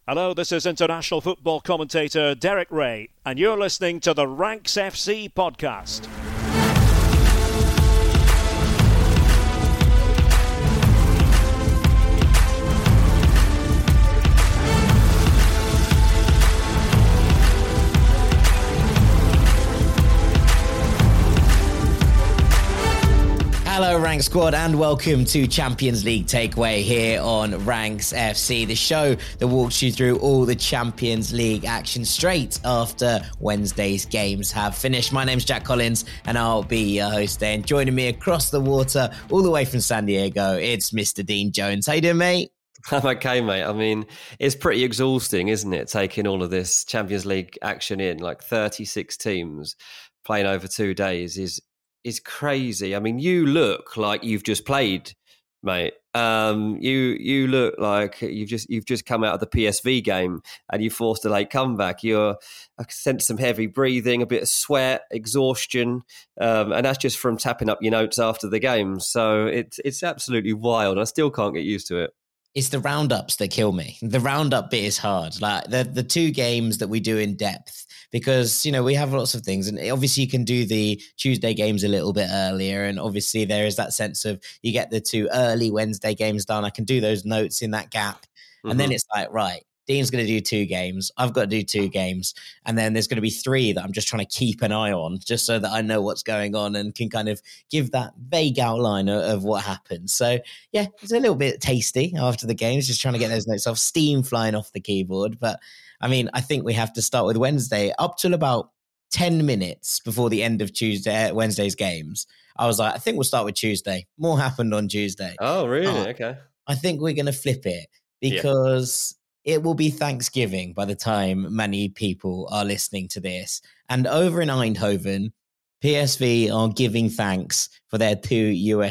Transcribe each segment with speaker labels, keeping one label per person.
Speaker 1: Hello, this is international football commentator Derek Ray, and you're listening to the Ranks FC podcast.
Speaker 2: Hello, Ranks Squad, and welcome to Champions League Takeaway here on Ranks FC, the show that walks you through all the Champions League action straight after Wednesday's games have finished. My name's Jack Collins, and I'll be your host today. And joining me across the water, all the way from San Diego, it's Mr. Dean Jones. How you doing, mate?
Speaker 3: I'm okay, mate. I mean, it's pretty exhausting, isn't it, taking all of this Champions League action in, like 36 teams playing over 2 days is crazy. I mean, you look like you've just played, mate. You look like you've just come out of the PSV game and you forced a late comeback. I sense some heavy breathing, a bit of sweat, exhaustion, and that's just from tapping up your notes after the game. So it's absolutely wild. I still can't get used to it.
Speaker 2: It's the roundups that kill me. The roundup bit is hard. Like the 2 games that we do in depth, because, you know, we have lots of things. And obviously you can do the Tuesday games a little bit earlier. And obviously there is that sense of you get the 2 early Wednesday games done. I can do those notes in that gap. Mm-hmm. And then it's like, right, Dean's going to do 2 games. I've got to do 2 games. And then there's going to be 3 that I'm just trying to keep an eye on, just so that I know what's going on and can kind of give that vague outline of what happened. So, yeah, it's a little bit tasty after the games, just trying to get those notes off, steam flying off the keyboard. But, I mean, I think we have to start with Wednesday. Up till about 10 minutes before the end of Wednesday's games, I was like, I think we'll start with Tuesday. More happened on Tuesday.
Speaker 3: Oh, really? Okay.
Speaker 2: I think we're going to flip it because... Yeah. It will be Thanksgiving by the time many people are listening to this. And over in Eindhoven, PSV are giving thanks for their 2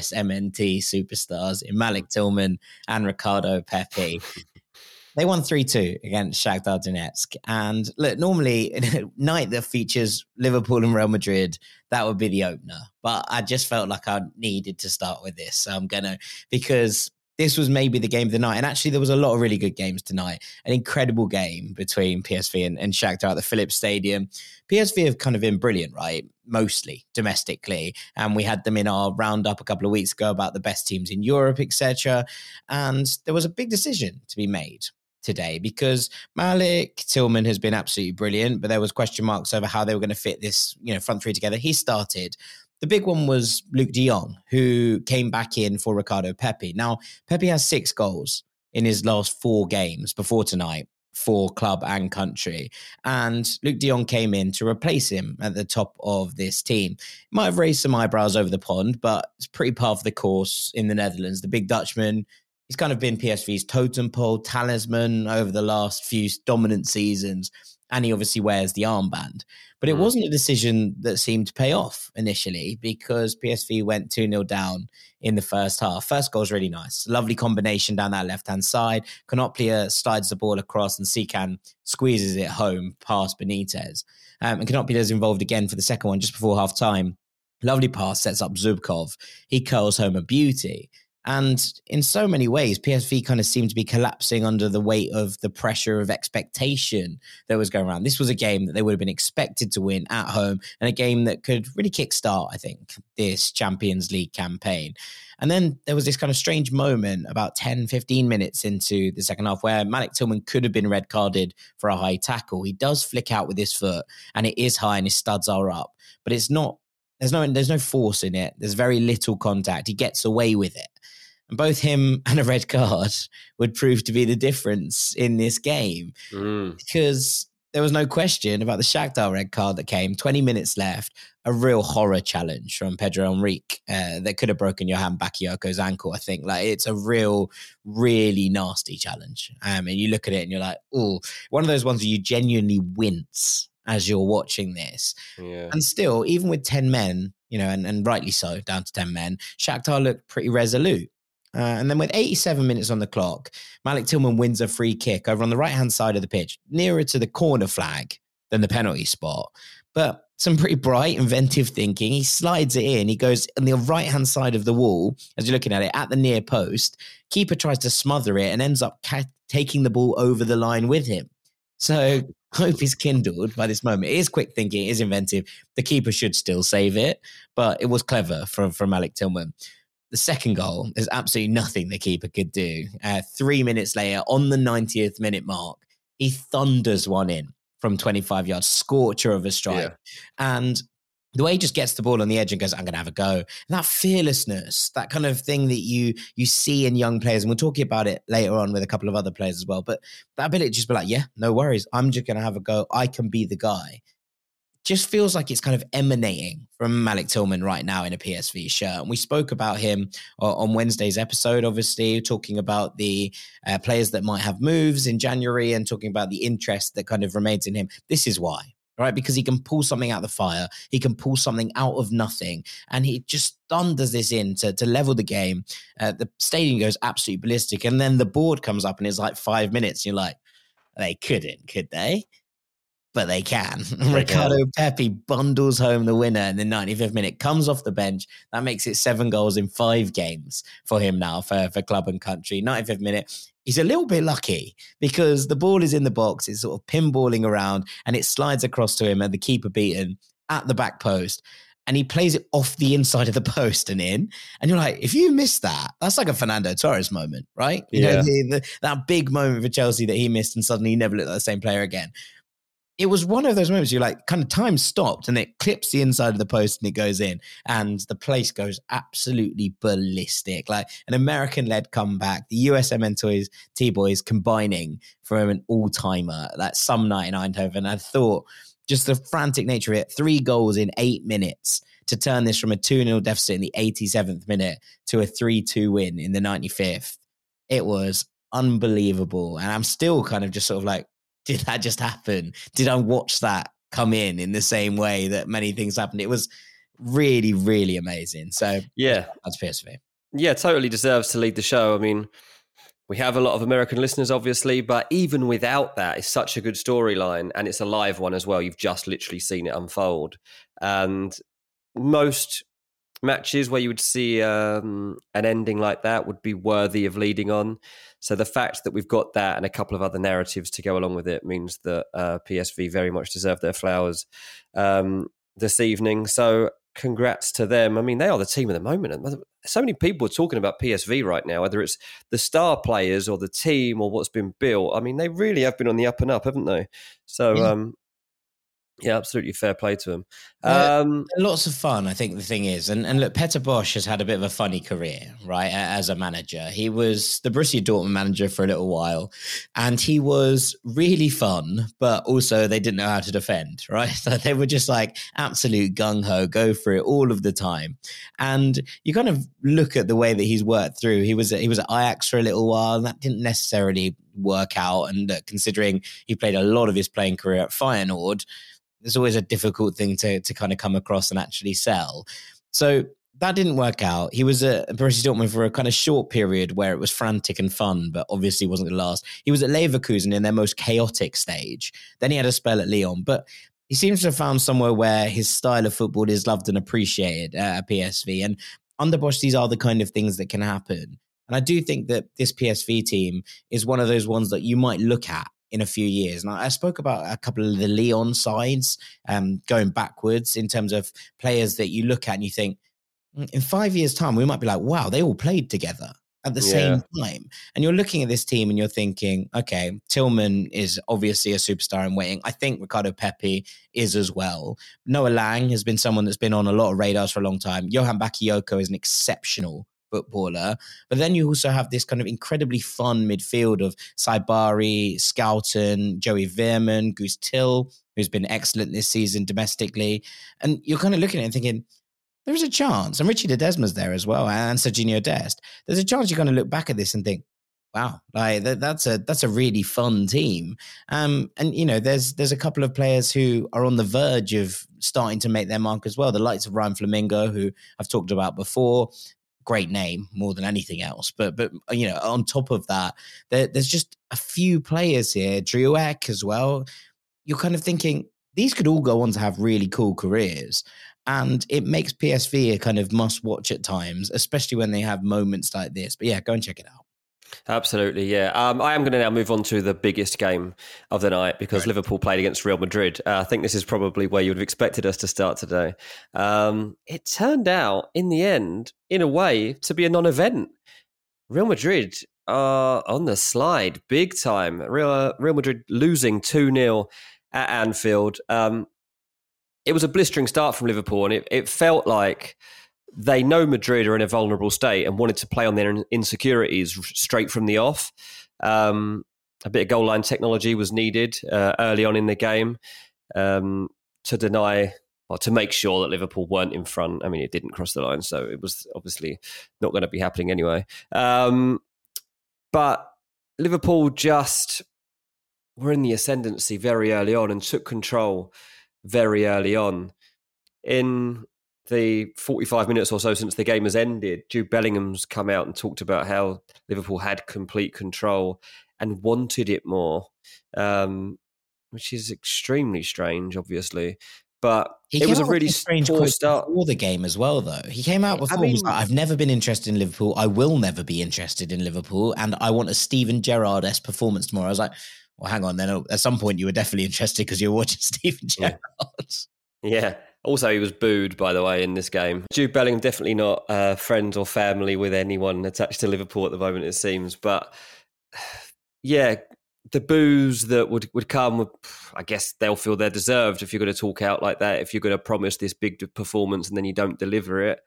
Speaker 2: USMNT superstars in Malik Tillman and Ricardo Pepi. They won 3-2 against Shakhtar Donetsk. And look, normally a night that features Liverpool and Real Madrid, that would be the opener. But I just felt like I needed to start with this. So I'm going to, because this was maybe the game of the night. And actually, there was a lot of really good games tonight. An incredible game between PSV and Shakhtar at the Philips Stadium. PSV have kind of been brilliant, right? Mostly domestically. And we had them in our roundup a couple of weeks ago about the best teams in Europe, etc. And there was a big decision to be made today because Malik Tillman has been absolutely brilliant, but there was question marks over how they were going to fit this, front 3 together. He started. The big one was Luuk de Jong, who came back in for Ricardo Pepi. Now, Pepi has 6 goals in his last 4 games before tonight for club and country. And Luuk de Jong came in to replace him at the top of this team. Might have raised some eyebrows over the pond, but it's pretty par for the course in the Netherlands. The big Dutchman, he's kind of been PSV's totem pole, talisman over the last few dominant seasons. And he obviously wears the armband. But it wasn't a decision that seemed to pay off initially because PSV went 2-0 down in the first half. First goal was really nice. Lovely combination down that left-hand side. Konoplia slides the ball across and Sekan squeezes it home past Benitez. And Konoplia is involved again for the second one just before half-time. Lovely pass, sets up Zubkov. He curls home a beauty. And in so many ways, PSV kind of seemed to be collapsing under the weight of the pressure of expectation that was going around. This was a game that they would have been expected to win at home and a game that could really kickstart, I think, this Champions League campaign. And then there was this kind of strange moment about 10, 15 minutes into the second half where Malik Tillman could have been red carded for a high tackle. He does flick out with his foot and it is high and his studs are up, but it's not, there's no force in it. There's very little contact. He gets away with it. And both him and a red card would prove to be the difference in this game because there was no question about the Shakhtar red card that came, 20 minutes left, a real horror challenge from Pedro Henrique that could have broken Johan Bakayoko's ankle, I think. Like, it's a really nasty challenge. And you look at it and you're like, oh, one of those ones where you genuinely wince as you're watching this. Yeah. And still, even with 10 men, and rightly so, down to 10 men, Shakhtar looked pretty resolute. And then with 87 minutes on the clock, Malik Tillman wins a free kick over on the right-hand side of the pitch, nearer to the corner flag than the penalty spot. but some pretty bright, inventive thinking. He slides it in. He goes on the right-hand side of the wall, as you're looking at it, at the near post. Keeper tries to smother it and ends up taking the ball over the line with him. So hope is kindled by this moment. It is quick thinking. It is inventive. The keeper should still save it, but it was clever from Alec Tillman. The second goal, there's absolutely nothing the keeper could do. 3 minutes later, on the 90th minute mark, he thunders one in from 25 yards, scorcher of a strike. Yeah. And the way he just gets the ball on the edge and goes, I'm going to have a go. And that fearlessness, that kind of thing that you see in young players, and we're talking about it later on with a couple of other players as well, but that ability to just be like, yeah, no worries. I'm just going to have a go. I can be the guy. Just feels like it's kind of emanating from Malik Tillman right now in a PSV shirt. And we spoke about him on Wednesday's episode, obviously, talking about the players that might have moves in January and talking about the interest that kind of remains in him. This is why, right? Because he can pull something out of the fire. He can pull something out of nothing. And he just thunders this in to level the game. The stadium goes absolutely ballistic. And then the board comes up and it's like 5 minutes. You're like, they couldn't, could they? But they can. Ricardo Pepi bundles home the winner in the 95th minute, comes off the bench. That makes it 7 goals in 5 games for him now for club and country. 95th minute, he's a little bit lucky because the ball is in the box. It's sort of pinballing around and it slides across to him and the keeper beaten at the back post. And he plays it off the inside of the post and in. And you're like, if you miss that, that's like a Fernando Torres moment, right? You know, that big moment for Chelsea that he missed and suddenly he never looked like the same player again. It was one of those moments you're like, kind of time stopped and it clips the inside of the post and it goes in and the place goes absolutely ballistic. Like an American-led comeback, the USMN T-Boys combining for an all-timer, like some night in Eindhoven. I thought just the frantic nature of it, 3 goals in 8 minutes to turn this from a 2-0 deficit in the 87th minute to a 3-2 win in the 95th. It was unbelievable. And I'm still kind of just sort of like, did that just happen? Did I watch that come in the same way that many things happened? It was really, really amazing. So
Speaker 3: yeah,
Speaker 2: that's PSV.
Speaker 3: Yeah, totally deserves to lead the show. I mean, we have a lot of American listeners, obviously, but even without that, it's such a good storyline and it's a live one as well. You've just literally seen it unfold. And most matches where you would see an ending like that would be worthy of leading on. So the fact that we've got that and a couple of other narratives to go along with it means that PSV very much deserve their flowers this evening. So congrats to them. I mean, they are the team of the moment. So many people are talking about PSV right now, whether it's the star players or the team or what's been built. I mean, they really have been on the up and up, haven't they? So, yeah, absolutely fair play to him.
Speaker 2: Lots of fun, I think the thing is. And look, Peter Bosz has had a bit of a funny career, right, as a manager. He was the Borussia Dortmund manager for a little while, and he was really fun, but also they didn't know how to defend, right? So they were just like absolute gung-ho, go for it all of the time. And you kind of look at the way that he's worked through. He was at Ajax for a little while, and that didn't necessarily work out. And considering he played a lot of his playing career at Feyenoord, it's always a difficult thing to kind of come across and actually sell. So that didn't work out. He was at Borussia Dortmund for a kind of short period where it was frantic and fun, but obviously wasn't going to last. He was at Leverkusen in their most chaotic stage. Then he had a spell at Lyon, but he seems to have found somewhere where his style of football is loved and appreciated at PSV. And under Bosz, these are the kind of things that can happen. And I do think that this PSV team is one of those ones that you might look at in a few years. And I spoke about a couple of the Lyon sides going backwards in terms of players that you look at and you think, in 5 years' time, we might be like, wow, they all played together at the same time. And you're looking at this team and you're thinking, okay, Tillman is obviously a superstar in waiting. I think Ricardo Pepi is as well. Noah Lang has been someone that's been on a lot of radars for a long time. Johan Bakayoko is an exceptional footballer. But then you also have this kind of incredibly fun midfield of Saibari, Schouten, Joey Veerman, Guus Til, who's been excellent this season domestically. And you're kind of looking at it and thinking, there's a chance. And Richie Ledesma's there as well, and Serginho Dest. There's a chance you're going to look back at this and think, wow, like that's a really fun team. And you know, there's a couple of players who are on the verge of starting to make their mark as well. The likes of Ryan Flamingo, who I've talked about before. Great name more than anything else. But you know, on top of that, there's just a few players here. Driouek as well. You're kind of thinking, these could all go on to have really cool careers. And it makes PSV a kind of must watch at times, especially when they have moments like this. But yeah, go and check it out.
Speaker 3: Absolutely, yeah. I am going to now move on to the biggest game of the night because Liverpool played against Real Madrid. I think this is probably where you would have expected us to start today. It turned out, in the end, in a way, to be a non-event. Real Madrid are on the slide big time. Real Madrid losing 2-0 at Anfield. It was a blistering start from Liverpool, and it felt like they know Madrid are in a vulnerable state and wanted to play on their insecurities straight from the off. A bit of goal line technology was needed early on in the game to deny or to make sure that Liverpool weren't in front. I mean, it didn't cross the line, so it was obviously not going to be happening anyway. But Liverpool just were in the ascendancy very early on and took control very early on. In the 45 minutes or so since the game has ended, Jude Bellingham's come out and talked about how Liverpool had complete control and wanted it more, which is extremely strange, obviously. But it was a really
Speaker 2: strange
Speaker 3: poor start
Speaker 2: before the game as well, though. He came out before. He was like, I've never been interested in Liverpool. I will never be interested in Liverpool. And I want a Steven Gerrard-esque performance tomorrow. I was like, well, hang on. Then at some point you were definitely interested because you were watching Steven Gerrard.
Speaker 3: Yeah. Also, he was booed, by the way, in this game. Jude Bellingham definitely not friends or family with anyone attached to Liverpool at the moment, it seems. But yeah, the boos that would come, I guess they'll feel they're deserved if you're going to talk out like that, if you're going to promise this big performance and then you don't deliver it.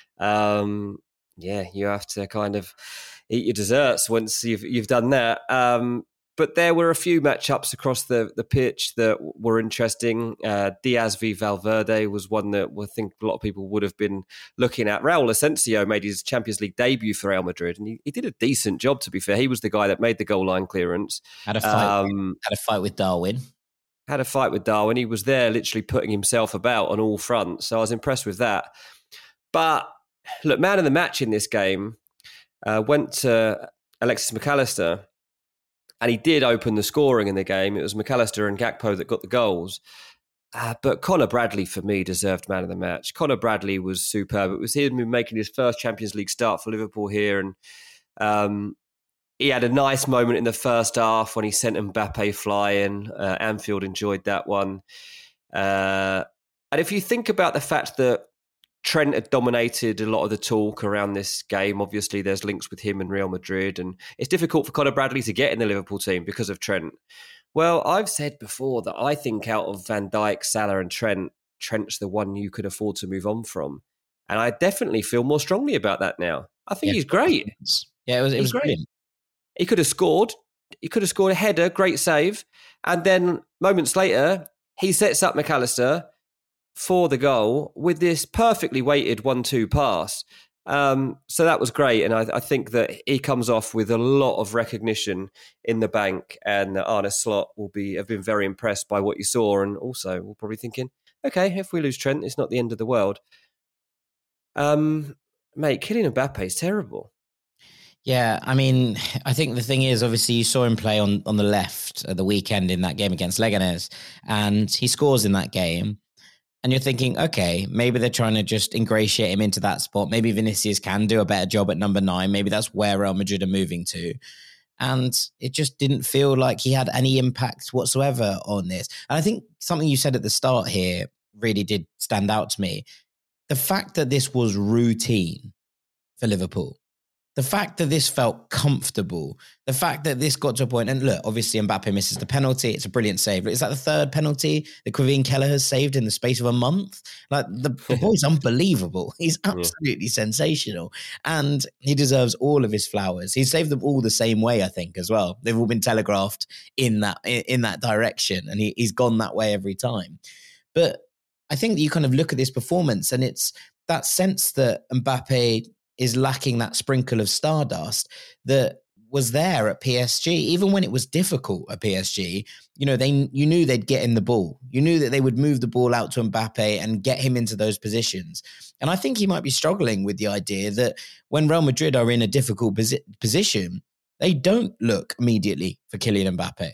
Speaker 3: Yeah, you have to kind of eat your desserts once you've done that. But there were a few matchups across the pitch that were interesting. Diaz v Valverde was one that I think a lot of people would have been looking at. Raul Asensio made his Champions League debut for Real Madrid, and he did a decent job, to be fair. He was the guy that made the goal line clearance.
Speaker 2: Had a fight with Darwin.
Speaker 3: Had a fight with Darwin. He was there literally putting himself about on all fronts, so I was impressed with that. But look, man of the match in this game went to Alexis Mac Allister. And he did open the scoring in the game. It was Mac Allister and Gakpo that got the goals. But Conor Bradley, for me, deserved man of the match. Conor Bradley was superb. It was him making his first Champions League start for Liverpool here. And he had a nice moment in the first half when he sent Mbappe flying. Anfield enjoyed that one. And if you think about the fact that Trent had dominated a lot of the talk around this game. Obviously, there's links with him and Real Madrid, and it's difficult for Conor Bradley to get in the Liverpool team because of Trent. Well, I've said before that I think out of Van Dijk, Salah and Trent, Trent's the one you could afford to move on from. And I definitely feel more strongly about that now. I think he's great.
Speaker 2: Yeah, it was great.
Speaker 3: He could have scored. He could have scored a header, great save. And then moments later, he sets up Mac Allister for the goal with this perfectly weighted 1-2 pass. So that was great. And I think that he comes off with a lot of recognition in the bank, and Arne Slot have been very impressed by what you saw. And also we're probably thinking, okay, if we lose Trent, it's not the end of the world. Mate, Kylian Mbappe is terrible.
Speaker 2: Yeah, I mean, I think the thing is, obviously, you saw him play on the left at the weekend in that game against Leganes, and he scores in that game. And you're thinking, okay, maybe they're trying to just ingratiate him into that spot. Maybe Vinicius can do a better job at number 9. Maybe that's where Real Madrid are moving to. And it just didn't feel like he had any impact whatsoever on this. And I think something you said at the start here really did stand out to me. The fact that this was routine for Liverpool. The fact that this felt comfortable, the fact that this got to a point, and look, obviously Mbappe misses the penalty. It's a brilliant save. Is that the third penalty that Kevin Keller has saved in the space of a month? Like the boy's unbelievable. He's absolutely sensational, and he deserves all of his flowers. He saved them all the same way, I think, as well. They've all been telegraphed in that direction, and he's gone that way every time. But I think that you kind of look at this performance, and it's that sense that Mbappe is lacking that sprinkle of stardust that was there at PSG, even when it was difficult at PSG. You know, you knew they'd get in the ball. You knew that they would move the ball out to Mbappe and get him into those positions. And I think he might be struggling with the idea that when Real Madrid are in a difficult position, they don't look immediately for Kylian Mbappe.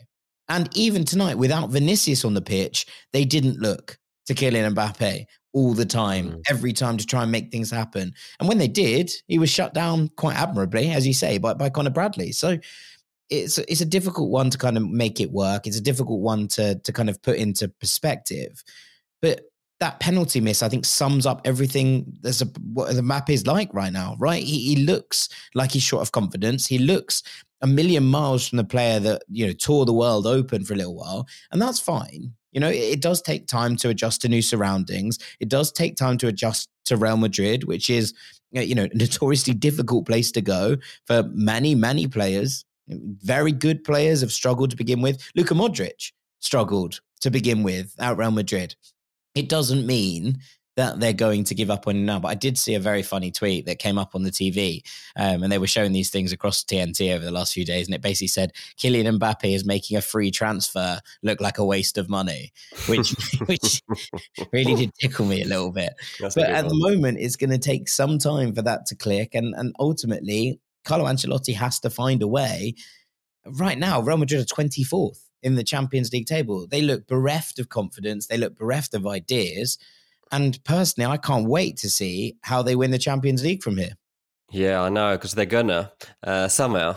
Speaker 2: And even tonight, without Vinicius on the pitch, they didn't look to Kylian Mbappe all the time, every time to try and make things happen. And when they did, he was shut down quite admirably, as you say, by Conor Bradley. So it's a difficult one to kind of make it work. It's a difficult one to kind of put into perspective. But that penalty miss, I think, sums up everything what the map is like right now, right? He looks like he's short of confidence. He looks a million miles from the player that, tore the world open for a little while. And that's fine. It does take time to adjust to new surroundings. It does take time to adjust to Real Madrid, which is, a notoriously difficult place to go for many, many players. Very good players have struggled to begin with. Luka Modric struggled to begin with at Real Madrid. It doesn't mean that they're going to give up on him now. But I did see a very funny tweet that came up on the TV, and they were showing these things across TNT over the last few days, and it basically said Kylian Mbappe is making a free transfer look like a waste of money, which really did tickle me a little bit. But at the moment, it's going to take some time for that to click, and ultimately, Carlo Ancelotti has to find a way. Right now, Real Madrid are 24th in the Champions League table. They look bereft of confidence. They look bereft of ideas. And personally, I can't wait to see how they win the Champions League from here.
Speaker 3: Yeah, I know, because they're gonna somehow.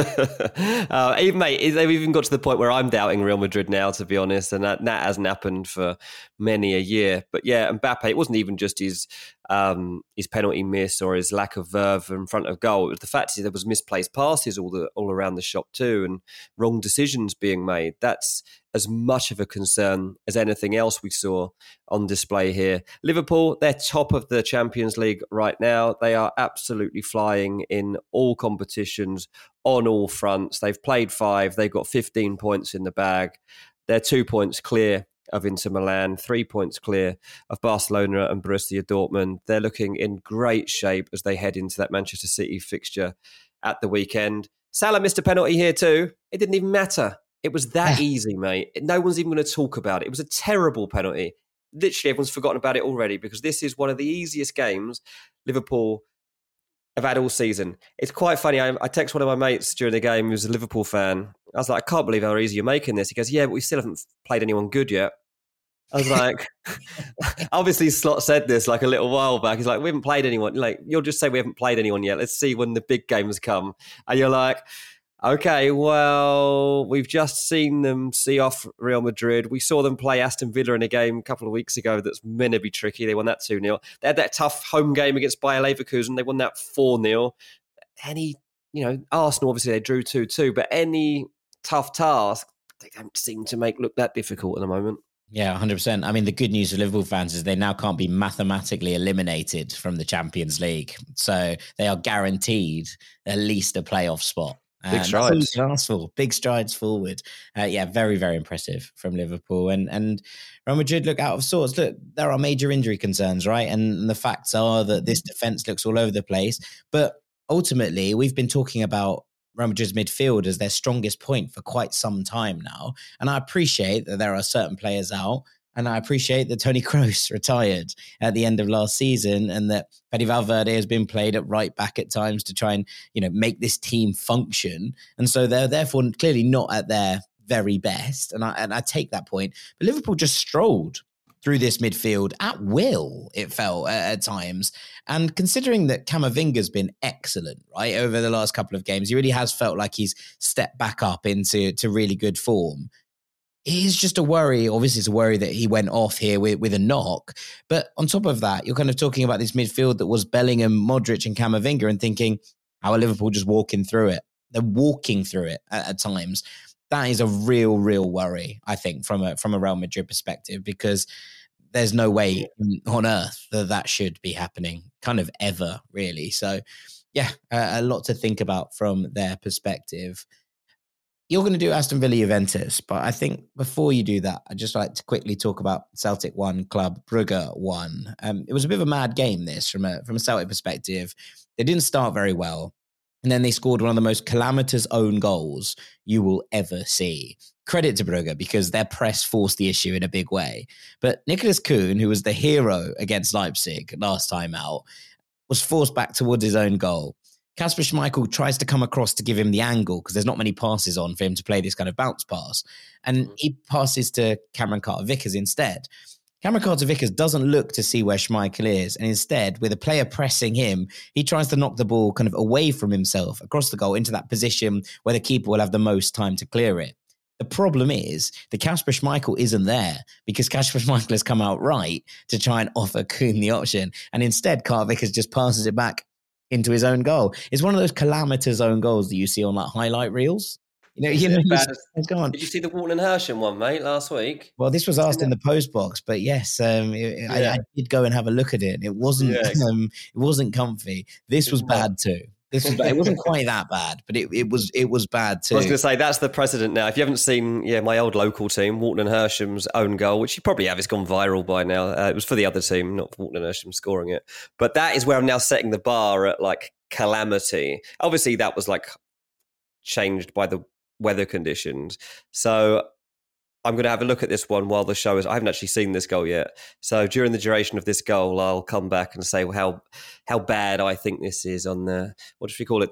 Speaker 3: Mate, they've even got to the point where I'm doubting Real Madrid now, to be honest, and that hasn't happened for many a year. But yeah, Mbappe, it wasn't even just his penalty miss or his lack of verve in front of goal. It was the fact that there was misplaced passes all around the shop too, and wrong decisions being made. That's as much of a concern as anything else we saw on display here. Liverpool, they're top of the Champions League right now. They are absolutely flying in all competitions, on all fronts. They've played 5. They've got 15 points in the bag. They're 2 points clear of Inter Milan, 3 points clear of Barcelona and Borussia Dortmund. They're looking in great shape as they head into that Manchester City fixture at the weekend. Salah missed a penalty here too. It didn't even matter. It was that easy, mate. No one's even going to talk about it. It was a terrible penalty. Literally, everyone's forgotten about it already because this is one of the easiest games Liverpool have had all season. It's quite funny. I texted one of my mates during the game who's a Liverpool fan. I was like, I can't believe how easy you're making this. He goes, yeah, but we still haven't played anyone good yet. I was like, obviously Slot said this like a little while back. He's like, we haven't played anyone. Like, you'll just say we haven't played anyone yet. Let's see when the big games come. And you're like, okay, well, we've just seen them see off Real Madrid. We saw them play Aston Villa in a game a couple of weeks ago that's meant to be tricky. They won that 2-0. They had that tough home game against Bayer Leverkusen. They won that 4-0. Arsenal, obviously, they drew 2-2, but any tough task, they don't seem to make look that difficult at the moment.
Speaker 2: Yeah, 100%. I mean, the good news for Liverpool fans is they now can't be mathematically eliminated from the Champions League. So they are guaranteed at least a playoff spot.
Speaker 3: Big strides.
Speaker 2: Big strides forward. Very, very impressive from Liverpool. And Real Madrid look out of sorts. Look, there are major injury concerns, right? And the facts are that this defense looks all over the place. But ultimately, we've been talking about Real Madrid's midfield as their strongest point for quite some time now. And I appreciate that there are certain players out. And I appreciate that Toni Kroos retired at the end of last season and that Fede Valverde has been played at right back at times to try and, make this team function. And so they're therefore clearly not at their very best. And I take that point. But Liverpool just strolled through this midfield at will, it felt at times. And considering that Camavinga's been excellent, right, over the last couple of games, he really has felt like he's stepped back up into really good form. It is just a worry. Obviously, it's a worry that he went off here with a knock. But on top of that, you're kind of talking about this midfield that was Bellingham, Modric and Camavinga and thinking, how are Liverpool just walking through it? They're walking through it at times. That is a real, real worry, I think, from a Real Madrid perspective, because there's no way on earth that should be happening kind of ever, really. So, yeah, a lot to think about from their perspective. You're going to do Aston Villa Juventus, but I think before you do that, I'd just like to quickly talk about Celtic 1, Club Brugge 1. It was a bit of a mad game, this, from a Celtic perspective. They didn't start very well, and then they scored one of the most calamitous own goals you will ever see. Credit to Brugge, because their press forced the issue in a big way. But Nicholas Kuhn, who was the hero against Leipzig last time out, was forced back towards his own goal. Kasper Schmeichel tries to come across to give him the angle because there's not many passes on for him to play this kind of bounce pass. And he passes to Cameron Carter-Vickers instead. Cameron Carter-Vickers doesn't look to see where Schmeichel is. And instead, with a player pressing him, he tries to knock the ball kind of away from himself across the goal into that position where the keeper will have the most time to clear it. The problem is that Kasper Schmeichel isn't there because Kasper Schmeichel has come out right to try and offer Kuhn the option. And instead, Carter-Vickers just passes it back into his own goal. It's one of those calamitous own goals that you see on like highlight reels. Did you
Speaker 3: see the Walton and Hersham one, mate, last week?
Speaker 2: Well, this was asked in the post box, but yes, I did go and have a look at it. It wasn't comfy. This was bad too. This was bad. It wasn't quite that bad, but it was bad too.
Speaker 3: I was going to say that's the precedent now. If you haven't seen, my old local team, Walton and Hersham's own goal, which you probably have, it's gone viral by now. It was for the other team, not for Walton and Hersham scoring it. But that is where I'm now setting the bar at like calamity. Obviously, that was like changed by the weather conditions. So I'm going to have a look at this one while the show is. I haven't actually seen this goal yet. So during the duration of this goal, I'll come back and say how bad I think this is on the, what should we call it? The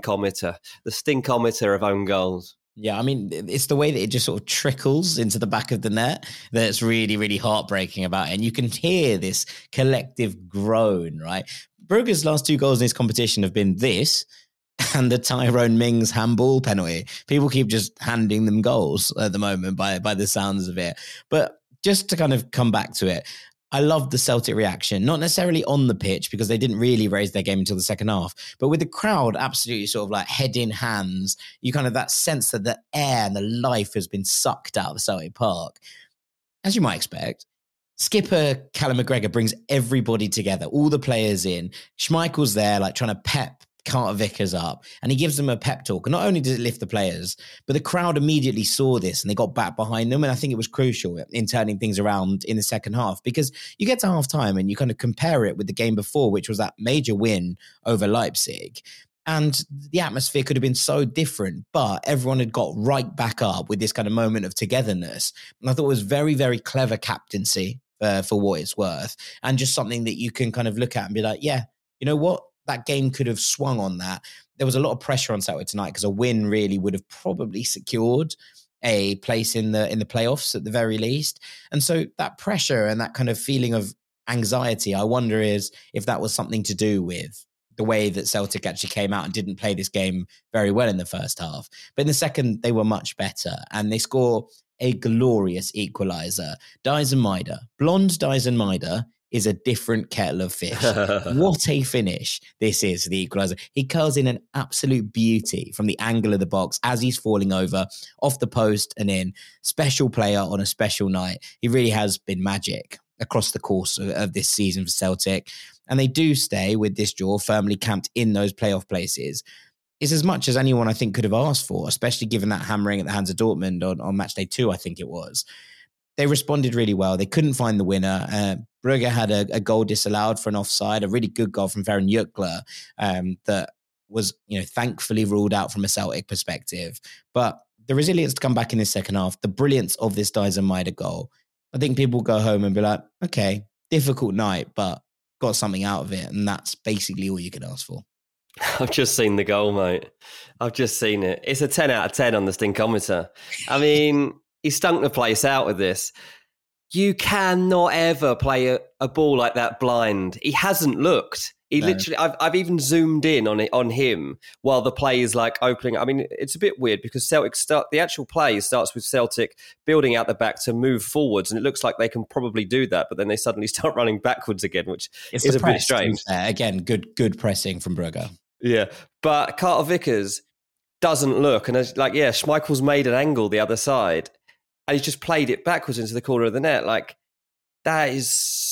Speaker 3: stinkometer of own goals.
Speaker 2: Yeah, I mean, it's the way that it just sort of trickles into the back of the net that's really, really heartbreaking about it. And you can hear this collective groan, right? Brugge's last 2 goals in this competition have been this and the Tyrone Mings handball penalty. People keep just handing them goals at the moment by the sounds of it. But just to kind of come back to it, I love the Celtic reaction, not necessarily on the pitch because they didn't really raise their game until the second half, but with the crowd absolutely sort of like head in hands, you kind of that sense that the air and the life has been sucked out of Celtic Park. As you might expect, skipper Callum McGregor brings everybody together, all the players in. Schmeichel's there, like trying to pep Carter-Vickers up, and he gives them a pep talk. And not only did it lift the players, but the crowd immediately saw this and they got back behind them. And I think it was crucial in turning things around in the second half, because you get to half time and you kind of compare it with the game before, which was that major win over Leipzig. And the atmosphere could have been so different, but everyone had got right back up with this kind of moment of togetherness. And I thought it was very, very clever captaincy for what it's worth. And just something that you can kind of look at and be like, yeah, you know what? That game could have swung on that. There was a lot of pressure on Celtic tonight because a win really would have probably secured a place in the playoffs at the very least. And so that pressure and that kind of feeling of anxiety, I wonder if that was something to do with the way that Celtic actually came out and didn't play this game very well in the first half. But in the second, they were much better and they score a glorious equaliser. Dyson Maeda, blonde Dyson Maeda, is a different kettle of fish. What a finish this is for the equaliser. He curls in an absolute beauty from the angle of the box as he's falling over, off the post and in. Special player on a special night. He really has been magic across the course of this season for Celtic. And they do stay with this draw firmly camped in those playoff places. It's as much as anyone I think could have asked for, especially given that hammering at the hands of Dortmund on match day 2, I think it was. They responded really well. They couldn't find the winner. Brugge had a goal disallowed for an offside, a really good goal from Ferran Jutgler that was, thankfully ruled out from a Celtic perspective. But the resilience to come back in the second half, the brilliance of this Dyson Maeda goal, I think people go home and be like, okay, difficult night, but got something out of it. And that's basically all you can ask for.
Speaker 3: I've just seen the goal, mate. I've just seen it. It's a 10 out of 10 on the stinkometer. I mean, he stunk the place out with this. You cannot ever play a ball like that blind. He hasn't looked. Literally, I've even zoomed in on him while the play is like opening. I mean, it's a bit weird because the actual play starts with Celtic building out the back to move forwards, and it looks like they can probably do that, but then they suddenly start running backwards again, which is a bit strange.
Speaker 2: Again, good pressing from Brugge.
Speaker 3: Yeah, but Carter-Vickers doesn't look, and Schmeichel's made an angle the other side, and he's just played it backwards into the corner of the net. Like, that is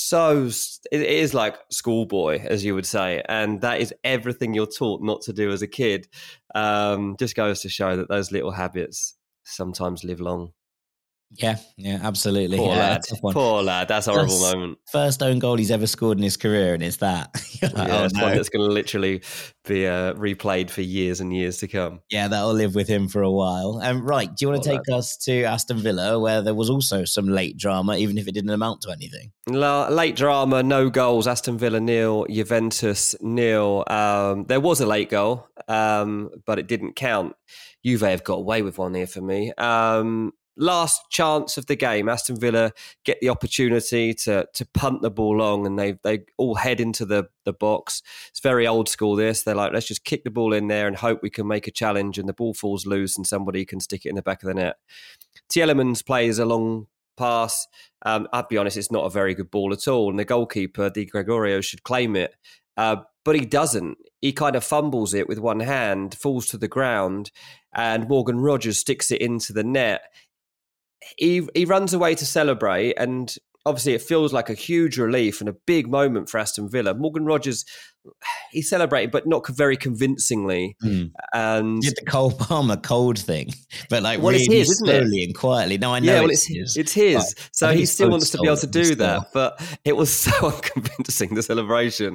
Speaker 3: it is like schoolboy, as you would say. And that is everything you're taught not to do as a kid. Just goes to show that those little habits sometimes live long.
Speaker 2: Yeah, absolutely.
Speaker 3: Poor lad. Poor lad. That's a horrible moment.
Speaker 2: First own goal he's ever scored in his career, and it's that.
Speaker 3: It's one that's going to literally be replayed for years and years to come.
Speaker 2: Yeah, that'll live with him for a while. Right, do you want to take us to Aston Villa, where there was also some late drama, even if it didn't amount to anything?
Speaker 3: Late drama, no goals. Aston Villa 0, Juventus 0. There was a late goal, but it didn't count. Juve have got away with one here for me. Last chance of the game, Aston Villa get the opportunity to punt the ball long, and they all head into the box. It's very old school, this. They're like, let's just kick the ball in there and hope we can make a challenge, and the ball falls loose and somebody can stick it in the back of the net. Tielemans plays a long pass. I'll be honest, it's not a very good ball at all, and the goalkeeper, Di Gregorio, should claim it. But he doesn't. He kind of fumbles it with one hand, falls to the ground, and Morgan Rogers sticks it into the net. He runs away to celebrate, and obviously it feels like a huge relief and a big moment for Aston Villa. Morgan Rogers, he celebrated, but not very convincingly. And
Speaker 2: did the Cole Palmer cold thing, but like
Speaker 3: really
Speaker 2: it's his, slowly and quietly. No, I know.
Speaker 3: Yeah, it's his. So he still wants to be able to do that, but it was so unconvincing, the celebration.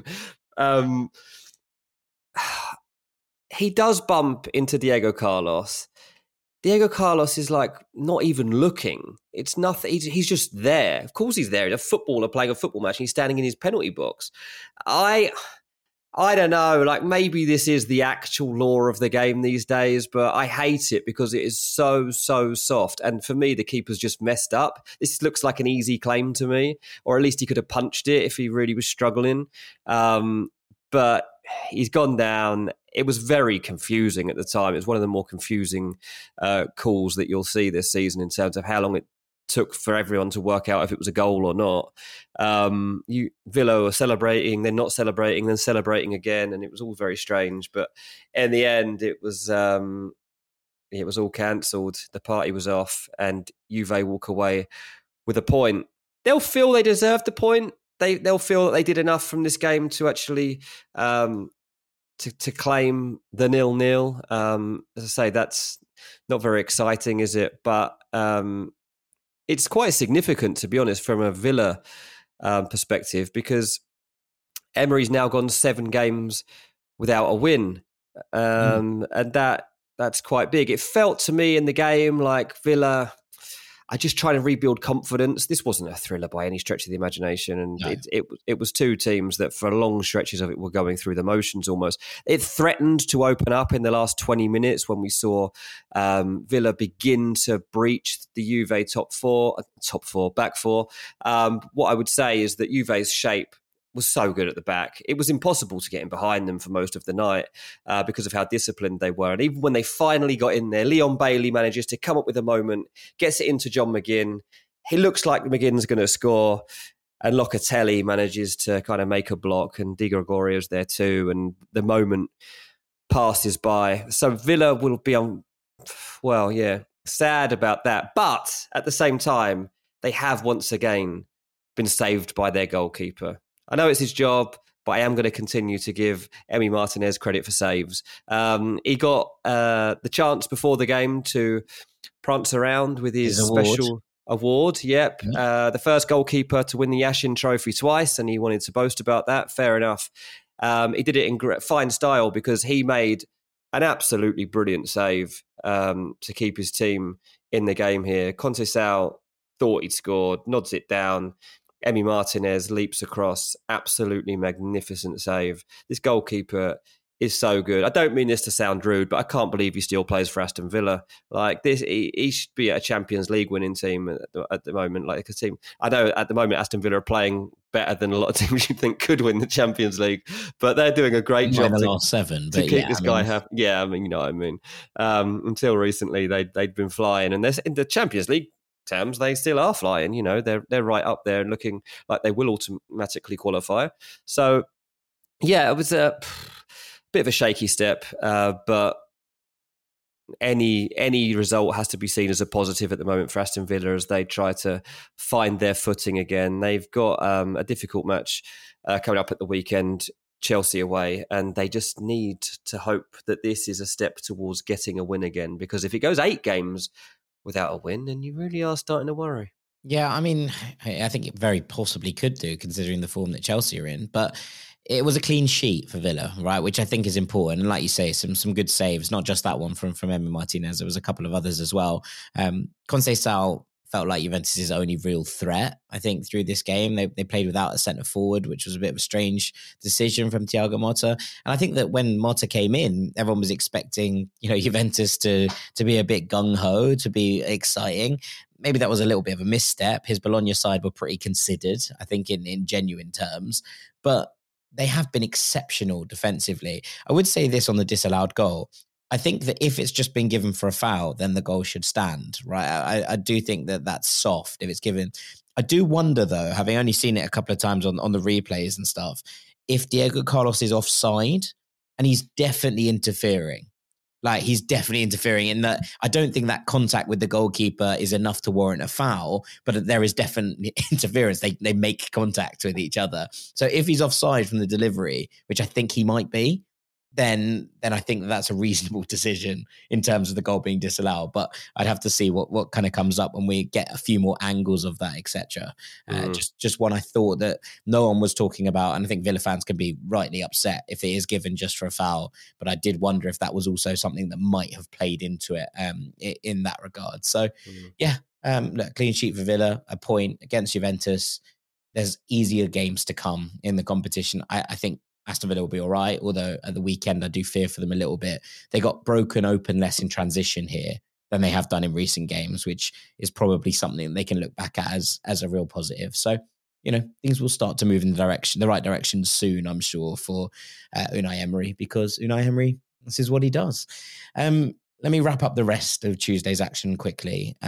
Speaker 3: He does bump into Diego Carlos. Diego Carlos is like not even looking. It's nothing. He's just there. Of course he's there. He's a footballer playing a football match and he's standing in his penalty box. I don't know. Like maybe this is the actual law of the game these days, but I hate it because it is so soft. And for me, the keeper's just messed up. This looks like an easy claim to me, or at least he could have punched it if he really was struggling. But he's gone down. It was very confusing at the time. It was one of the more confusing calls that you'll see this season in terms of how long it took for everyone to work out if it was a goal or not. Villa were celebrating, then not celebrating, then celebrating again, and it was all very strange. But in the end, it was all cancelled. The party was off, and Juve walk away with a point. They'll feel they deserved the point. They'll feel that they did enough from this game to actually to claim the 0-0. As I say, that's not very exciting, is it? But it's quite significant, to be honest, from a Villa perspective, because Emery's now gone 7 games without a win, and that's quite big. It felt to me in the game like Villa are just trying to rebuild confidence. This wasn't a thriller by any stretch of the imagination, and no. It was 2 teams that for long stretches of it were going through the motions almost. It threatened to open up in the last 20 minutes when we saw Villa begin to breach the Juve back four. What I would say is that Juve's shape was so good at the back. It was impossible to get in behind them for most of the night because of how disciplined they were. And even when they finally got in there, Leon Bailey manages to come up with a moment, gets it into John McGinn. He looks like McGinn's going to score. And Locatelli manages to kind of make a block, and Di Gregorio's there too. And the moment passes by. So Villa will be sad about that. But at the same time, they have once again been saved by their goalkeeper. I know it's his job, but I am going to continue to give Emi Martinez credit for saves. He got the chance before the game to prance around with his special award. Yep. The first goalkeeper to win the Yashin Trophy twice, and he wanted to boast about that. Fair enough. He did it in fine style because he made an absolutely brilliant save to keep his team in the game here. Conceição thought he'd scored, nods it down. Emi Martinez leaps across, absolutely magnificent save. This goalkeeper is so good. I don't mean this to sound rude, but I can't believe he still plays for Aston Villa. Like this, he should be at a Champions League winning team at the moment. Like a team, I know at the moment Aston Villa are playing better than a lot of teams you think could win the Champions League, but they're doing a great job.
Speaker 2: The last 7
Speaker 3: to keep this guy happy. Yeah, I mean, you know what I mean. Until recently, they'd been flying, and in the Champions League terms, they still are flying. You know, they're right up there and looking like they will automatically qualify. So, yeah, it was a bit of a shaky step, but any result has to be seen as a positive at the moment for Aston Villa as they try to find their footing again. They've got a difficult match coming up at the weekend, Chelsea away, and they just need to hope that this is a step towards getting a win again, because if it goes 8 games without a win, then you really are starting to worry.
Speaker 2: Yeah, I mean, I think it very possibly could do, considering the form that Chelsea are in. But it was a clean sheet for Villa, right? Which I think is important. And like you say, some good saves, not just that one from Emi Martinez. There was a couple of others as well. Conceição felt like Juventus' only real threat, I think, through this game. They played without a centre forward, which was a bit of a strange decision from Thiago Motta. And I think that when Motta came in, everyone was expecting, Juventus to be a bit gung-ho, to be exciting. Maybe that was a little bit of a misstep. His Bologna side were pretty considered, I think, in genuine terms. But they have been exceptional defensively. I would say this on the disallowed goal. I think that if it's just been given for a foul, then the goal should stand, right? I do think that that's soft if it's given. I do wonder, though, having only seen it a couple of times on the replays and stuff, if Diego Carlos is offside, and he's definitely interfering. Like, he's definitely interfering in that. I don't think that contact with the goalkeeper is enough to warrant a foul, but there is definitely interference. They make contact with each other. So if he's offside from the delivery, which I think he might be, then I think that's a reasonable decision in terms of the goal being disallowed. But I'd have to see what kind of comes up when we get a few more angles of that, etc. Just one I thought that no one was talking about, and I think Villa fans can be rightly upset if it is given just for a foul. But I did wonder if that was also something that might have played into it in that regard. So look, clean sheet for Villa, a point against Juventus. There's easier games to come in the competition. I think Aston Villa will be all right, although at the weekend I do fear for them a little bit. They got broken open less in transition here than they have done in recent games, which is probably something they can look back at as a real positive. So, things will start to move in the right direction soon, I'm sure, for Unai Emery, because Unai Emery, this is what he does. Let me wrap up the rest of Tuesday's action quickly.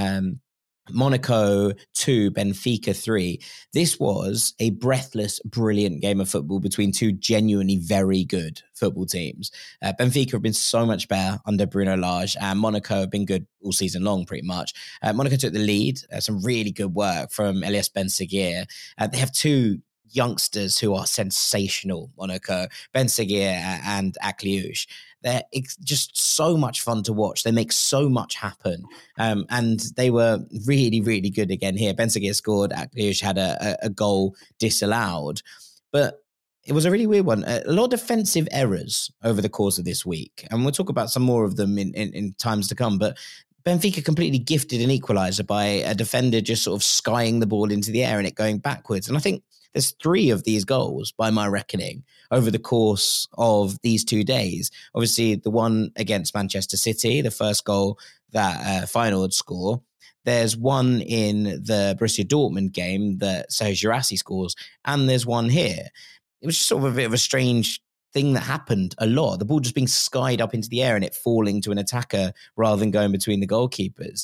Speaker 2: Monaco 2, Benfica 3. This was a breathless, brilliant game of football between two genuinely very good football teams. Benfica have been so much better under Bruno Lage, and Monaco have been good all season long, pretty much. Monaco took the lead. Some really good work from Elias Benseguir. They have two youngsters who are sensational, Monaco, Benseguir and Akliouche. They're just so much fun to watch. They make so much happen. And they were really, really good again here. Benseguir scored. Akliouche had a goal disallowed. But it was a really weird one. A lot of defensive errors over the course of this week. And we'll talk about some more of them in times to come. But Benfica completely gifted an equaliser by a defender just sort of skying the ball into the air and it going backwards. And I think there's 3 of these goals, by my reckoning, over the course of these 2 days. Obviously, the one against Manchester City, the first goal that Feyenoord score. There's one in the Borussia Dortmund game that Sergio Girassi scores, and there's one here. It was just sort of a bit of a strange thing that happened a lot. The ball just being skied up into the air and it falling to an attacker rather than going between the goalkeepers.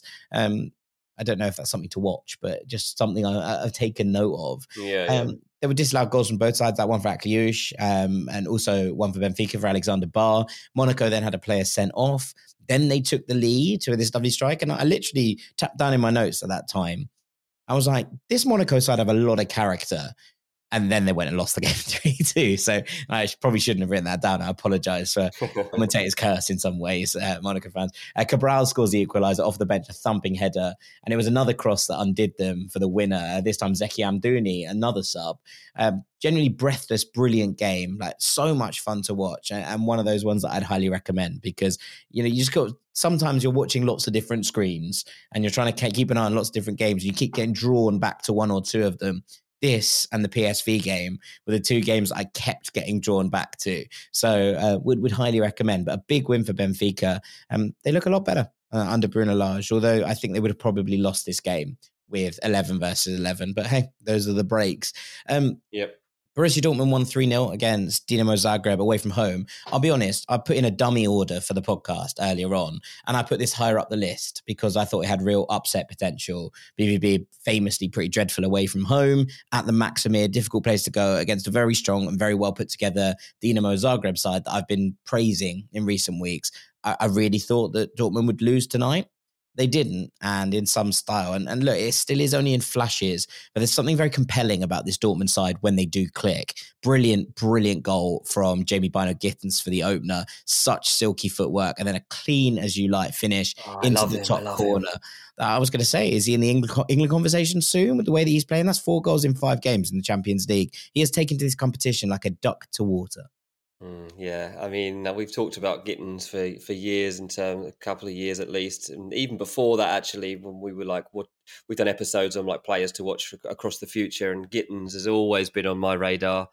Speaker 2: I don't know if that's something to watch, but just something I've taken note of. There were disallowed goals from both sides, that one for Akliouche and also one for Benfica for Alexander Barr. Monaco then had a player sent off. Then they took the lead to this lovely strike. And I literally tapped down in my notes at that time. I was like, this Monaco side have a lot of character. And then they went and lost the game 3-2. So I probably shouldn't have written that down. I apologise for commentator's curse in some ways, Monaco fans. Cabral scores the equaliser off the bench, a thumping header. And it was another cross that undid them for the winner. This time Zeki Amdouni, another sub. Genuinely breathless, brilliant game. Like, so much fun to watch. And one of those ones that I'd highly recommend because, you just got... Sometimes you're watching lots of different screens and you're trying to keep an eye on lots of different games. You keep getting drawn back to one or two of them. This and the PSV game were the 2 games I kept getting drawn back to. So would highly recommend. But a big win for Benfica. They look a lot better under Bruno Lage, although I think they would have probably lost this game with 11 versus 11. But hey, those are the breaks.
Speaker 3: Yep.
Speaker 2: Borussia Dortmund won 3-0 against Dinamo Zagreb away from home. I'll be honest, I put in a dummy order for the podcast earlier on, and I put this higher up the list because I thought it had real upset potential. BVB famously pretty dreadful away from home at the Maximir, difficult place to go against a very strong and very well put together Dinamo Zagreb side that I've been praising in recent weeks. I really thought that Dortmund would lose tonight. they didn't, and in some style. And look, it still is only in flashes, but there's something very compelling about this Dortmund side when they do click. Brilliant goal from Jamie Bino-Gittens for the opener. Such silky footwork, and then a clean as you like finish into the top corner. I was going to say, is he in the England conversation soon with the way that he's playing? That's 4 goals in 5 games in the Champions League. He has taken to this competition like a duck to water.
Speaker 3: Yeah, I mean, we've talked about Gittens for years, a couple of years at least, and even before that, actually, when we were like, we've done episodes on like players to watch across the future, and Gittens has always been on my radar.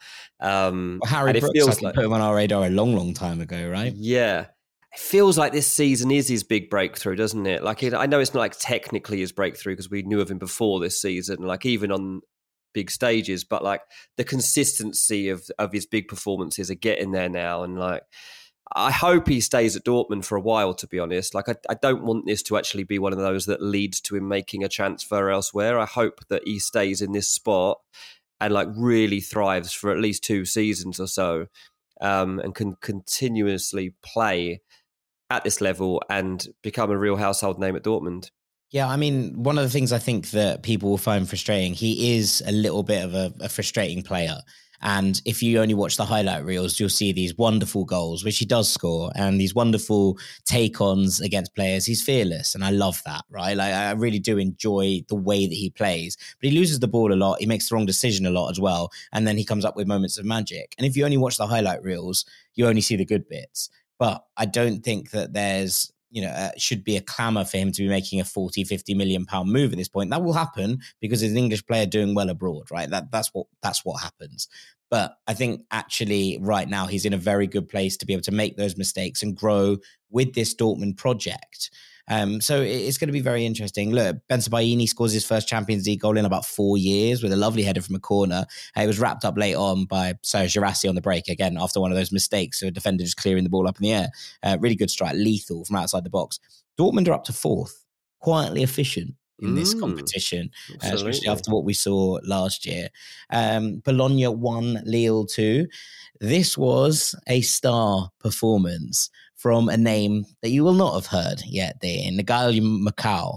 Speaker 2: Harry Brooks, put him on our radar a long time ago, right?
Speaker 3: Yeah. It feels like this season is his big breakthrough, doesn't it? Like, I know it's not like technically his breakthrough because we knew of him before this season, like even on big stages, but like the consistency of his big performances are getting there now. And like, I hope he stays at Dortmund for a while, to be honest. Like, I don't want this to actually be one of those that leads to him making a transfer elsewhere. I hope that he stays in this spot and like really thrives for at least 2 seasons or so, and can continuously play at this level and become a real household name at Dortmund.
Speaker 2: Yeah, I mean, one of the things I think that people will find frustrating, he is a little bit of a frustrating player. And if you only watch the highlight reels, you'll see these wonderful goals, which he does score, and these wonderful take-ons against players. He's fearless, and I love that, right? Like, I really do enjoy the way that he plays. But he loses the ball a lot. He makes the wrong decision a lot as well. And then he comes up with moments of magic. And if you only watch the highlight reels, you only see the good bits. But I don't think that there's should be a clamour for him to be making a 40, 50 million pound move at this point. That will happen because he's an English player doing well abroad, right? That's what happens. But I think actually right now he's in a very good place to be able to make those mistakes and grow with this Dortmund project. So it's going to be very interesting. Look, Bensebaini scores his first Champions League goal in about 4 years with a lovely header from a corner. It was wrapped up late on by Serge Girassi on the break, again, after one of those mistakes. So a defender just clearing the ball up in the air. Really good strike, lethal from outside the box. Dortmund are up to 4th, quietly efficient in this competition, especially after what we saw last year. Bologna 1, Lille 2. This was a star performance from a name that you will not have heard yet, Dean, Nagael Macau.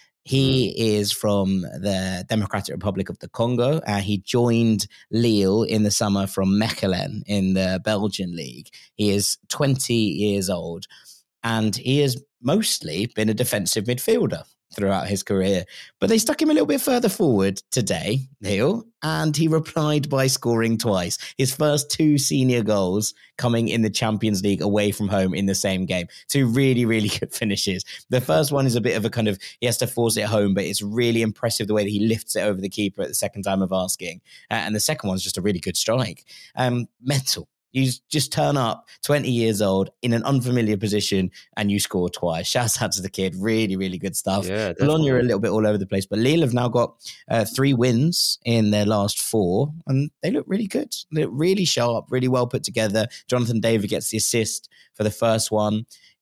Speaker 2: He is from the Democratic Republic of the Congo. He joined Lille in the summer from Mechelen in the Belgian league. He is 20 years old, and he has mostly been a defensive midfielder throughout his career. But they stuck him a little bit further forward today, Lille, and he replied by scoring twice. His first 2 senior goals coming in the Champions League away from home in the same game. 2 really, really good finishes. The first one is a bit of a kind of, he has to force it home, but it's really impressive the way that he lifts it over the keeper at the second time of asking. And the second one's just a really good strike. Mental. You just turn up 20 years old in an unfamiliar position and you score twice. Shouts out to the kid. Really, really good stuff.
Speaker 3: Yeah,
Speaker 2: Bologna are a little bit all over the place, but Lille have now got 3 wins in their last 4, and they look really good. They look really sharp, really well put together. Jonathan David gets the assist for the first one.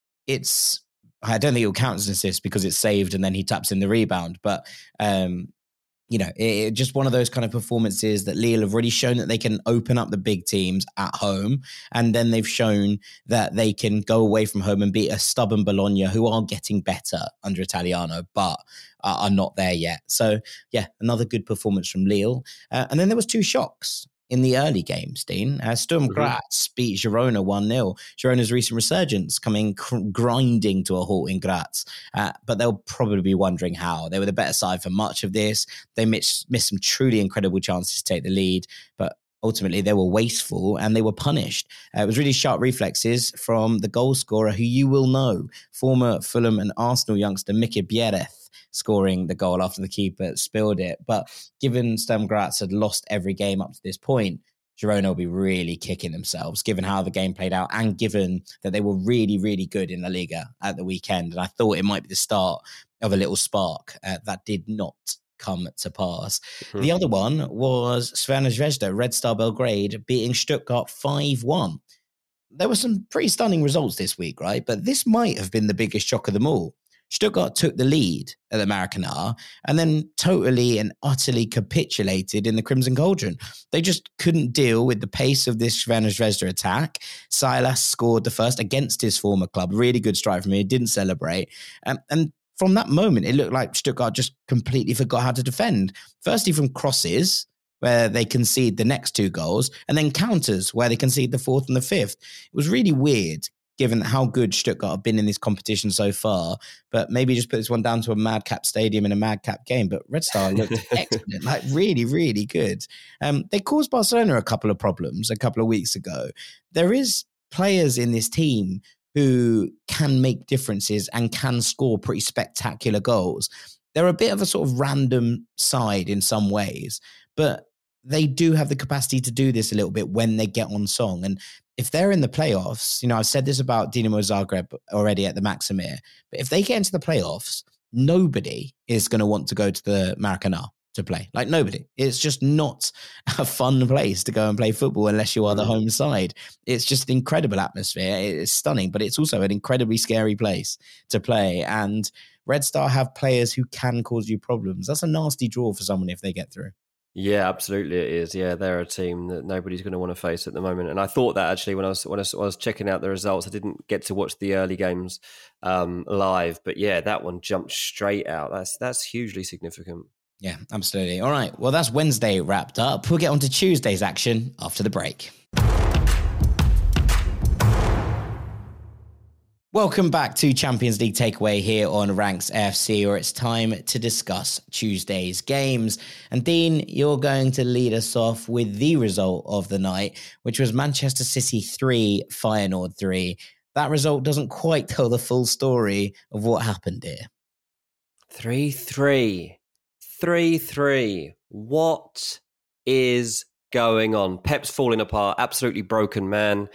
Speaker 2: I don't think it will count as an assist because it's saved and then he taps in the rebound, but just one of those kind of performances that Lille have already shown that they can open up the big teams at home. And then they've shown that they can go away from home and beat a stubborn Bologna who are getting better under Italiano, but are not there yet. So, yeah, another good performance from Lille. And then there was 2 shocks in the early games, Dean. Sturm Graz beat Girona 1-0. Girona's recent resurgence coming grinding to a halt in Graz. But they'll probably be wondering how. They were the better side for much of this. They missed some truly incredible chances to take the lead, but ultimately they were wasteful and they were punished. It was really sharp reflexes from the goal scorer who you will know, former Fulham and Arsenal youngster Miki Biereth, scoring the goal after the keeper spilled it. But given Sturm Graz had lost every game up to this point, Girona will be really kicking themselves, given how the game played out and given that they were really, really good in La Liga at the weekend. And I thought it might be the start of a little spark. That did not come to pass. The other one was Crvena Zvezda, Red Star Belgrade, beating Stuttgart 5-1. There were some pretty stunning results this week, right? But this might have been the biggest shock of them all. Stuttgart took the lead at the Maracanã and then totally and utterly capitulated in the Crimson Cauldron. They just couldn't deal with the pace of this Crvena Zvezda attack. Silas scored the first against his former club. Really good strike from him. He didn't celebrate. And from that moment, it looked like Stuttgart just completely forgot how to defend. Firstly, from crosses, where they concede the next 2 goals, and then counters, where they concede the 4th and the 5th. It was really weird, given how good Stuttgart have been in this competition so far. But maybe just put this one down to a madcap stadium in a madcap game. But Red Star looked excellent, like really, really good. They caused Barcelona a couple of problems a couple of weeks ago. There is players in this team who can make differences and can score pretty spectacular goals. They're a bit of a sort of random side in some ways, but they do have the capacity to do this a little bit when they get on song. And if they're in the playoffs, I've said this about Dinamo Zagreb already at the Maximir, but if they get into the playoffs, nobody is going to want to go to the Maracanã to play. Like nobody. It's just not a fun place to go and play football unless you are the home side. It's just an incredible atmosphere. It's stunning, but it's also an incredibly scary place to play. And Red Star have players who can cause you problems. That's a nasty draw for someone if they get through.
Speaker 3: Yeah, absolutely it is. Yeah, they're a team that nobody's going to want to face at the moment. And I thought that actually when I was checking out the results, I didn't get to watch the early games live. But yeah, that one jumped straight out. That's hugely significant.
Speaker 2: Yeah, absolutely. All right. Well, that's Wednesday wrapped up. We'll get on to Tuesday's action after the break. Welcome back to Champions League Takeaway here on Ranks FC, where it's time to discuss Tuesday's games. And Dean, you're going to lead us off with the result of the night, which was Manchester City 3, Feyenoord 3. That result doesn't quite tell the full story of what happened here.
Speaker 3: 3-3. 3-3. What is going on? Pep's falling apart. Absolutely broken man.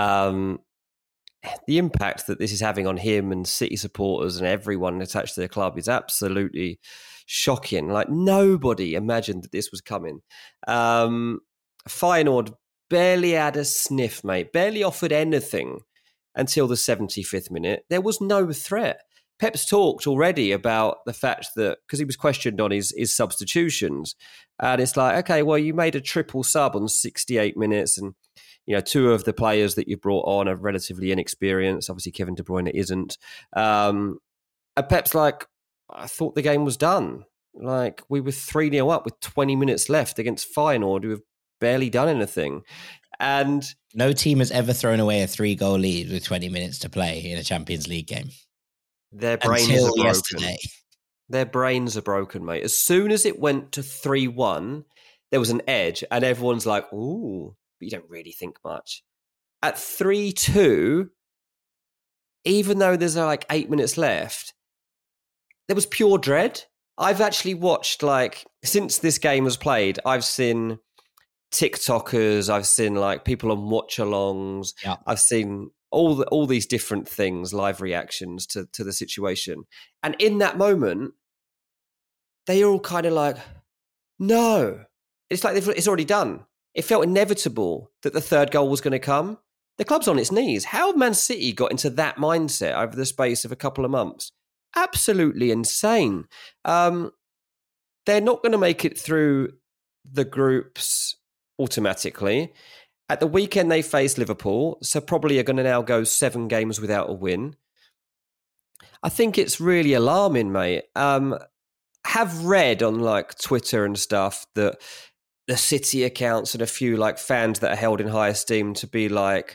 Speaker 3: The impact that this is having on him and City supporters and everyone attached to the club is absolutely shocking. Like nobody imagined that this was coming. Feyenoord barely had a sniff, mate. Barely offered anything until the 75th minute. There was no threat. Pep's talked already about the fact that, because he was questioned on his substitutions, and it's like, okay, well, you made a triple sub on 68 minutes, and 2 of the players that you brought on are relatively inexperienced. Obviously, Kevin De Bruyne isn't. And Pep's like, I thought the game was done. Like, we were 3-0 up with 20 minutes left against Feyenoord, who have barely done anything. And
Speaker 2: no team has ever thrown away a 3-goal lead with 20 minutes to play in a Champions League game.
Speaker 3: Their brains are broken. Yesterday. Their brains are broken, mate. As soon as it went to 3-1, there was an edge, and everyone's like, ooh, but you don't really think much. At 3-2, even though there's like 8 minutes left, there was pure dread. I've actually watched, since this game was played, I've seen TikTokers, I've seen people on watch-alongs,
Speaker 2: yeah.
Speaker 3: I've seen all these different things, live reactions to the situation. And in that moment, they are all kind of like, no. It's like it's already done. It felt inevitable that the third goal was going to come. The club's on its knees. How Man City got into that mindset over the space of a couple of months? Absolutely insane. They're not going to make it through the groups automatically. At the weekend, they face Liverpool, so probably are going to now go 7 games without a win. I think it's really alarming, mate. Have read on Twitter and stuff that the City accounts and a few fans that are held in high esteem to be we've got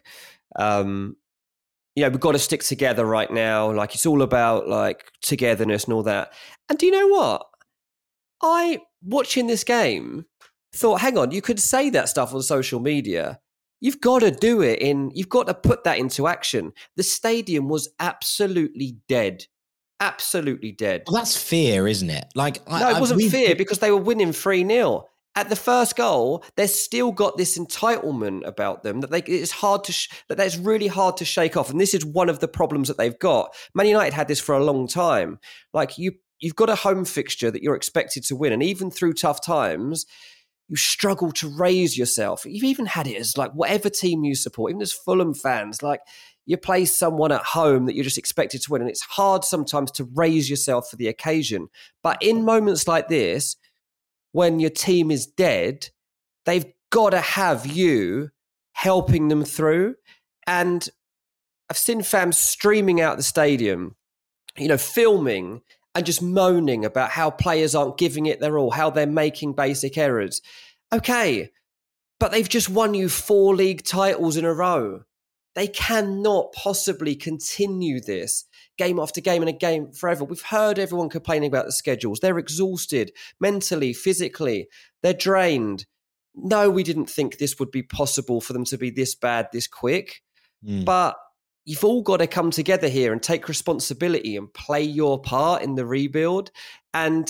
Speaker 3: to stick together right now. It's all about togetherness and all that. And do you know what? I, watching this game, thought, hang on, you could say that stuff on social media. You've got to do it you've got to put that into action. The stadium was absolutely dead. Absolutely dead.
Speaker 2: Well, that's fear, isn't it?
Speaker 3: No, it wasn't fear because they were winning 3-0. At the first goal, they've still got this entitlement about them that that's really hard to shake off. And this is one of the problems that they've got. Man United had this for a long time. You've got a home fixture that you're expected to win. And even through tough times, you struggle to raise yourself. You've even had it as whatever team you support, even as Fulham fans, you play someone at home that you're just expected to win. And it's hard sometimes to raise yourself for the occasion. But in moments like this, when your team is dead, they've got to have you helping them through. And I've seen fans streaming out the stadium, filming and just moaning about how players aren't giving it their all, how they're making basic errors. Okay, but they've just won you 4 league titles in a row. They cannot possibly continue this game after game and a game forever. We've heard everyone complaining about the schedules. They're exhausted mentally, physically. They're drained. No, we didn't think this would be possible for them to be this bad this quick. But you've all got to come together here and take responsibility and play your part in the rebuild. And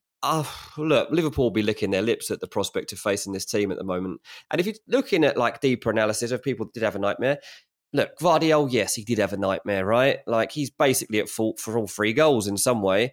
Speaker 3: look, Liverpool will be licking their lips at the prospect of facing this team at the moment. And if you're looking at like deeper analysis of people did have a nightmare, look, Gvardiol, yes, he did have a nightmare, right? Like he's basically at fault for all 3 goals in some way.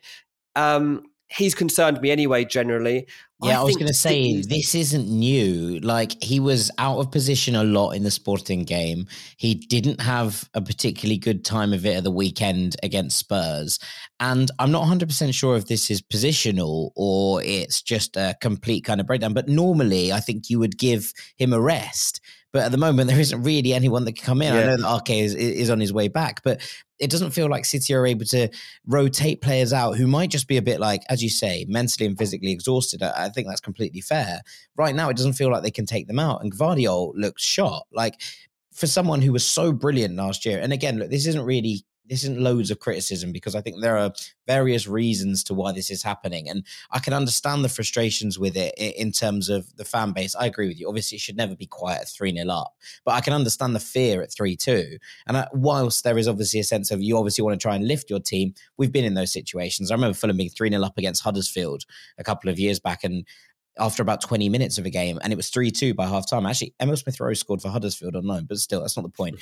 Speaker 3: He's concerned me anyway, generally.
Speaker 2: Yeah, I was going to say, this isn't new. Like, he was out of position a lot in the Sporting game. He didn't have a particularly good time of it at the weekend against Spurs. And I'm not 100% sure if this is positional or it's just a complete kind of breakdown. But normally, I think you would give him a rest. But at the moment, there isn't really anyone that can come in. Yeah. I know that Ake is on his way back, but it doesn't feel like City are able to rotate players out who might just be a bit like, as you say, mentally and physically exhausted. I think that's completely fair. Right now, it doesn't feel like they can take them out. And Gvardiol looks shot. Like, for someone who was so brilliant last year, and again, look, this isn't loads of criticism because I think there are various reasons to why this is happening. And I can understand the frustrations with it in terms of the fan base. I agree with you. Obviously, it should never be quiet at 3-0 up, but I can understand the fear at 3-2. And whilst there is obviously a sense of you obviously want to try and lift your team, we've been in those situations. I remember Fulham being 3-0 up against Huddersfield a couple of years back, and after about 20 minutes of a game, and it was 3-2 by half time. Actually, Emil Smith-Rowe scored for Huddersfield on loan, but still, that's not the point.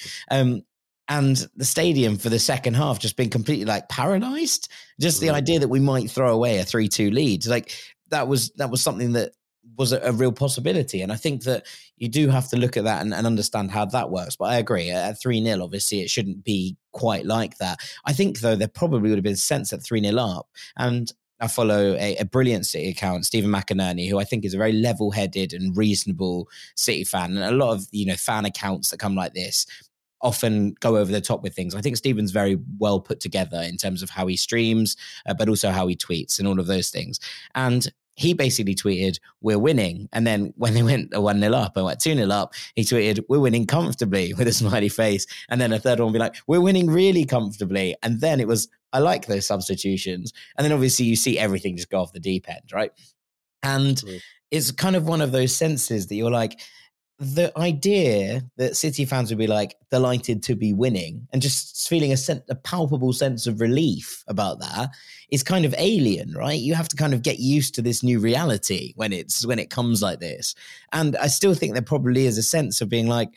Speaker 2: And the stadium for the second half just been completely like paralyzed. Just the idea that we might throw away a 3-2 lead, like that was something that was a real possibility. And I think that you do have to look at that and understand how that works. But I agree, at 3-0, obviously, it shouldn't be quite like that. I think, though, there probably would have been sense at 3-0 up. And I follow a brilliant City account, Stephen McInerney, who I think is a very level-headed and reasonable City fan. And a lot of, fan accounts that come like this often go over the top with things. I think Stephen's very well put together in terms of how he streams, but also how he tweets and all of those things. And he basically tweeted, "We're winning." And then when they went 1-0 up and went 2-0 up, he tweeted, "We're winning comfortably," with a smiley face. And then a third one would be like, "We're winning really comfortably." And then it was, I like those substitutions. And then obviously you see everything just go off the deep end, right? And it's kind of one of those senses that you're like, the idea that City fans would be like delighted to be winning and just feeling a palpable sense of relief about that is kind of alien, right? You have to kind of get used to this new reality when it comes like this. And I still think there probably is a sense of being like,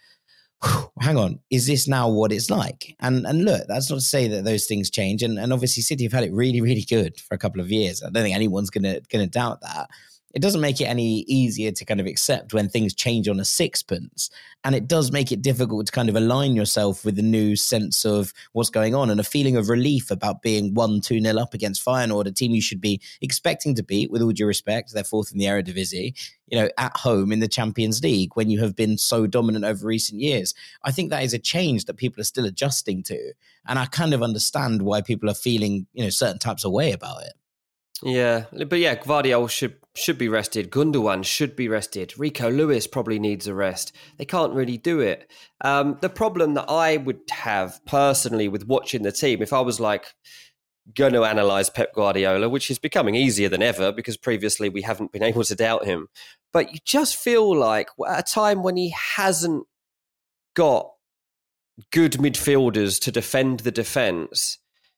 Speaker 2: hang on, is this now what it's like? And look, that's not to say that those things change. And obviously City have had it really, really good for a couple of years. I don't think anyone's gonna doubt that. It doesn't make it any easier to kind of accept when things change on a sixpence. And it does make it difficult to kind of align yourself with the new sense of what's going on and a feeling of relief about being 1-2-0 up against Feyenoord, a team you should be expecting to beat, with all due respect. They're fourth in the Eredivisie, at home in the Champions League when you have been so dominant over recent years. I think that is a change that people are still adjusting to. And I kind of understand why people are feeling, certain types of way about it.
Speaker 3: Yeah, but yeah, Gvardiol should be rested. Gundogan should be rested. Rico Lewis probably needs a rest. They can't really do it. The problem that I would have personally with watching the team, if I was like going to analyse Pep Guardiola, which is becoming easier than ever because previously we haven't been able to doubt him, but you just feel like at a time when he hasn't got good midfielders to defend the defence,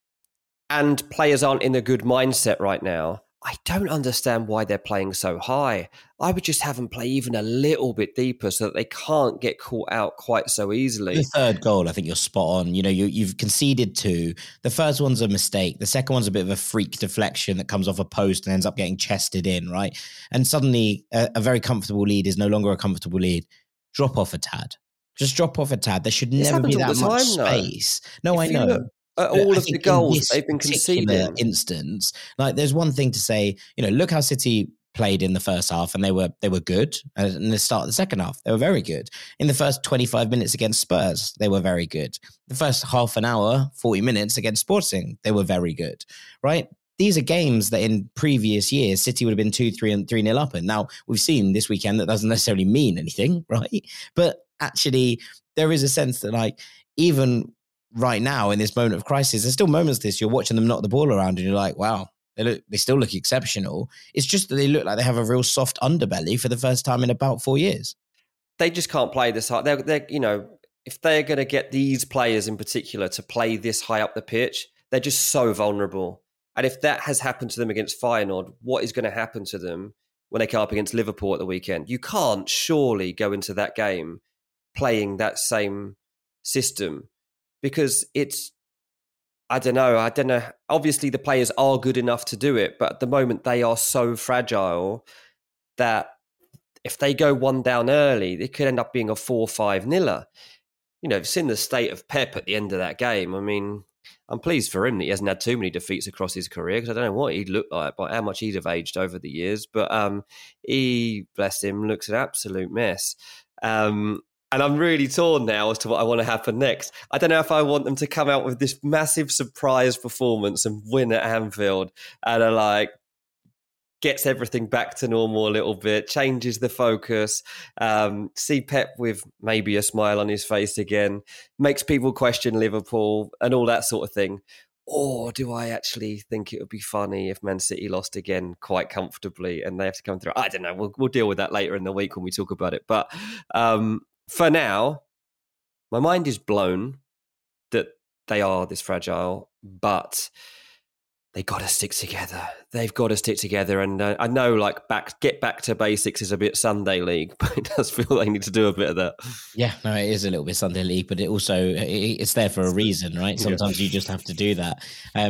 Speaker 3: and players aren't in a good mindset right now, I don't understand why they're playing so high. I would just have them play even a little bit deeper so that they can't get caught out quite so easily.
Speaker 2: The third goal, I think you're spot on. You've conceded 2. The first one's a mistake. The second one's a bit of a freak deflection that comes off a post and ends up getting chested in, right? And suddenly a very comfortable lead is no longer a comfortable lead. Drop off a tad. Just drop off a tad. There should never be that much space. No, I know.
Speaker 3: All of the goals they've been conceding.
Speaker 2: Instance, like there's one thing to say, look how City played in the first half, and they were good. In the start of the second half, they were very good. In the first 25 minutes against Spurs, they were very good. The first half an hour, 40 minutes against Sporting, they were very good, right? These are games that in previous years, City would have been 2-3 and 3-0 up. And now we've seen this weekend that doesn't necessarily mean anything, right? But actually, there is a sense that, like, even right now in this moment of crisis, there's still moments this you're watching them knock the ball around and you're like, wow, they still look exceptional. It's just that they look like they have a real soft underbelly for the first time in about 4 years.
Speaker 3: They just can't play this hard. They're if they're going to get these players in particular to play this high up the pitch, they're just so vulnerable. And if that has happened to them against Feyenoord, what is going to happen to them when they come up against Liverpool at the weekend? You can't surely go into that game playing that same system, because I don't know. Obviously, the players are good enough to do it, but at the moment they are so fragile that if they go one down early, it could end up being a 4-5-0. You've seen the state of Pep at the end of that game. I mean, I'm pleased for him that he hasn't had too many defeats across his career, because I don't know what he'd look like, but how much he'd have aged over the years. But he, bless him, looks an absolute mess. And I'm really torn now as to what I want to happen next. I don't know if I want them to come out with this massive surprise performance and win at Anfield, and are like, gets everything back to normal a little bit, changes the focus, see Pep with maybe a smile on his face again, makes people question Liverpool and all that sort of thing. Or do I actually think it would be funny if Man City lost again quite comfortably and they have to come through? I don't know. We'll deal with that later in the week when we talk about it. But for now, my mind is blown that they are this fragile, but they got to stick together. They've got to stick together. And I know, get back to basics is a bit Sunday League, but it does feel they need to do a bit of that.
Speaker 2: Yeah, no, it is a little bit Sunday League, but it's there for a reason, right? Sometimes you just have to do that.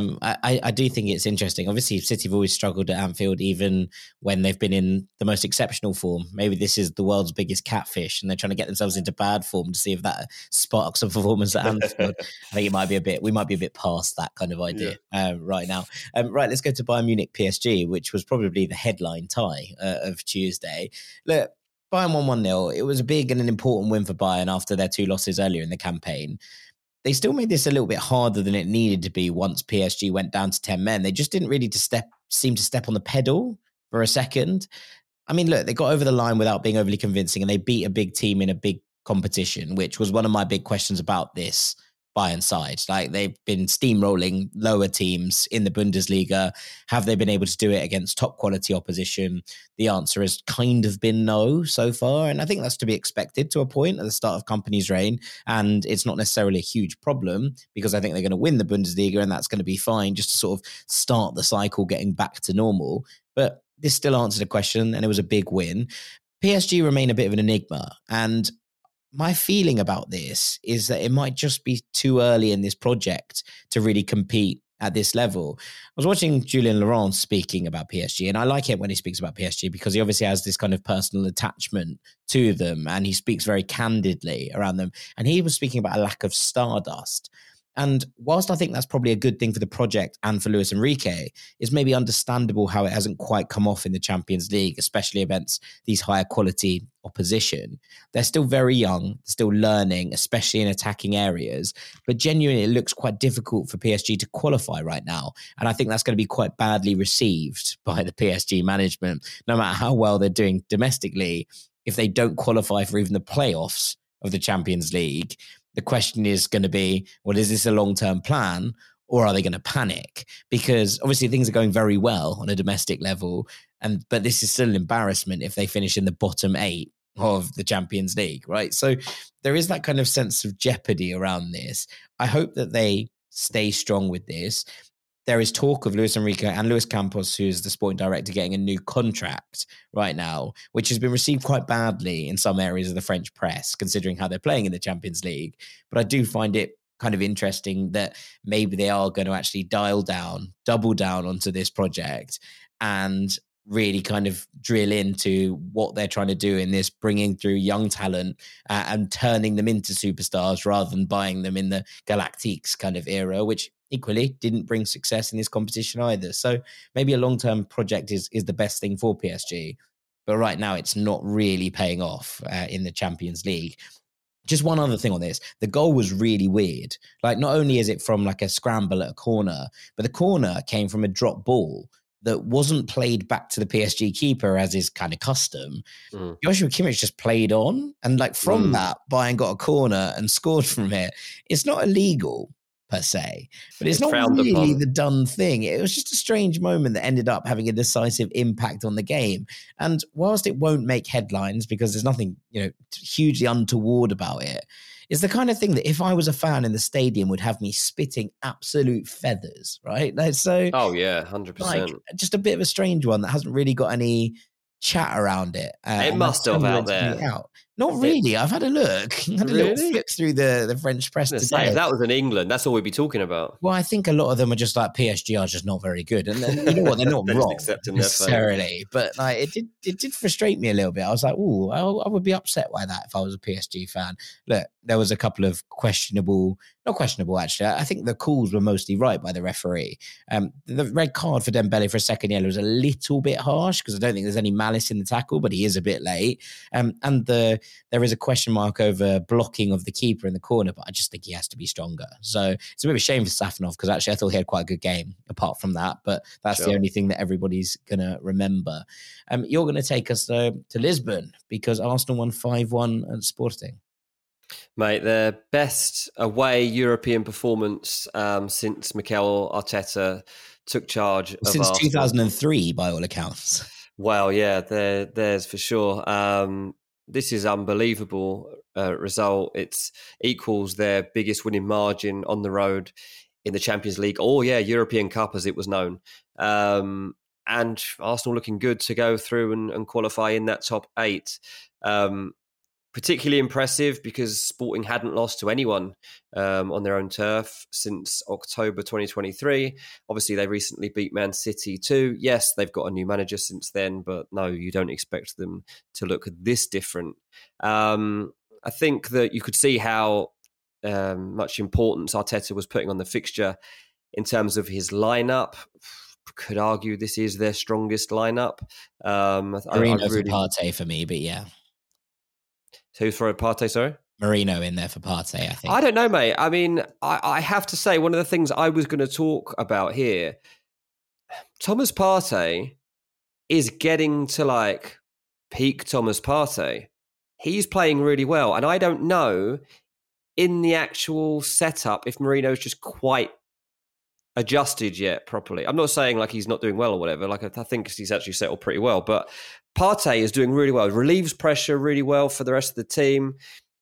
Speaker 2: I do think it's interesting. Obviously, City have always struggled at Anfield, even when they've been in the most exceptional form. Maybe this is the world's biggest catfish, and they're trying to get themselves into bad form to see if that sparks a performance at Anfield. I think we might be a bit past that kind of idea right now. Right, let's go to Bayern Munich PSG, which was probably the headline tie of Tuesday. Look, Bayern won 1-0. It was a big and an important win for Bayern after their 2 losses earlier in the campaign. They still made this a little bit harder than it needed to be once PSG went down to 10 men. They just didn't really seem to step on the pedal for a second. I mean, look, they got over the line without being overly convincing, and they beat a big team in a big competition, which was one of my big questions about this Bayern side. Like, they've been steamrolling lower teams in the Bundesliga. Have they been able to do it against top quality opposition? The answer has kind of been no so far. And I think that's to be expected to a point at the start of Kompany's reign. And it's not necessarily a huge problem, because I think they're going to win the Bundesliga, and that's going to be fine just to sort of start the cycle getting back to normal. But this still answered a question, and it was a big win. PSG remain a bit of an enigma. And my feeling about this is that it might just be too early in this project to really compete at this level. I was watching Julien Laurent speaking about PSG, and I like it when he speaks about PSG because he obviously has this kind of personal attachment to them, and he speaks very candidly around them. And he was speaking about a lack of stardust. And whilst I think that's probably a good thing for the project and for Luis Enrique, it's maybe understandable how it hasn't quite come off in the Champions League, especially against these higher quality opposition. They're still very young, still learning, especially in attacking areas. But genuinely, it looks quite difficult for PSG to qualify right now. And I think that's going to be quite badly received by the PSG management, no matter how well they're doing domestically. If they don't qualify for even the playoffs of the Champions League, the question is going to be, well, is this a long-term plan, or are they going to panic? Because obviously things are going very well on a domestic level, but this is still an embarrassment if they finish in the bottom 8 of the Champions League, right? So there is that kind of sense of jeopardy around this. I hope that they stay strong with this. There is talk of Luis Enrique and Luis Campos, who is the sporting director, getting a new contract right now, which has been received quite badly in some areas of the French press, considering how they're playing in the Champions League. But I do find it kind of interesting that maybe they are going to actually double down onto this project and really kind of drill into what they're trying to do in this, bringing through young talent and turning them into superstars rather than buying them in the Galactiques kind of era, which equally didn't bring success in this competition either. So maybe a long-term project is the best thing for PSG. But right now, it's not really paying off in the Champions League. Just one other thing on this. The goal was really weird. Like, not only is it from like a scramble at a corner, but the corner came from a drop ball that wasn't played back to the PSG keeper as is kind of custom. Joshua Kimmich just played on. And like from that, Bayern got a corner and scored from it. It's not illegal per se, but it's not really the done thing. It was just a strange moment that ended up having a decisive impact on the game. And whilst it won't make headlines because there's nothing, hugely untoward about it, it's the kind of thing that if I was a fan in the stadium would have me spitting absolute feathers, right? So,
Speaker 3: oh yeah, 100%.
Speaker 2: Like, just a bit of a strange one that hasn't really got any chat around it.
Speaker 3: It must have out there.
Speaker 2: Not really. I've had a look. I had a little flip through the French press today.
Speaker 3: Say, if that was in England, that's all we'd be talking about.
Speaker 2: Well, I think a lot of them are just like PSG are just not very good, and then, you know what? They're not wrong necessarily, but like it did frustrate me a little bit. I was like, oh, I would be upset by that if I was a PSG fan. Look, there was a couple of not questionable actually. I think the calls were mostly right by the referee. The red card for Dembele for a second yellow was a little bit harsh because I don't think there's any malice in the tackle, but he is a bit late. And there is a question mark over blocking of the keeper in the corner, but I just think he has to be stronger. So it's a bit of a shame for Safanov because actually I thought he had quite a good game apart from that, but that's the only thing that everybody's going to remember. You're going to take us to Lisbon because Arsenal won 5-1 at Sporting.
Speaker 3: Mate, their best away European performance since Mikel Arteta took charge of
Speaker 2: since
Speaker 3: Arsenal.
Speaker 2: 2003, by all accounts.
Speaker 3: Well, yeah, there's for sure. This is unbelievable result. It equals their biggest winning margin on the road in the Champions League. Oh, yeah, European Cup as it was known. And Arsenal looking good to go through and qualify in that top 8. Particularly impressive because Sporting hadn't lost to anyone on their own turf since October 2023. Obviously, they recently beat Man City too. Yes, they've got a new manager since then, but no, you don't expect them to look this different. I think that you could see how much importance Arteta was putting on the fixture in terms of his lineup. Could argue this is their strongest lineup.
Speaker 2: Marino for Partey for me, but yeah.
Speaker 3: Who's for Partey, sorry?
Speaker 2: Marino in there for Partey, I think.
Speaker 3: I don't know, mate. I mean, I have to say, one of the things I was going to talk about here, Thomas Partey is getting to like peak Thomas Partey. He's playing really well. And I don't know in the actual setup if Marino's just quite adjusted yet properly. I'm not saying like he's not doing well or whatever. Like I think he's actually settled pretty well, but Partey is doing really well. Relieves pressure really well for the rest of the team.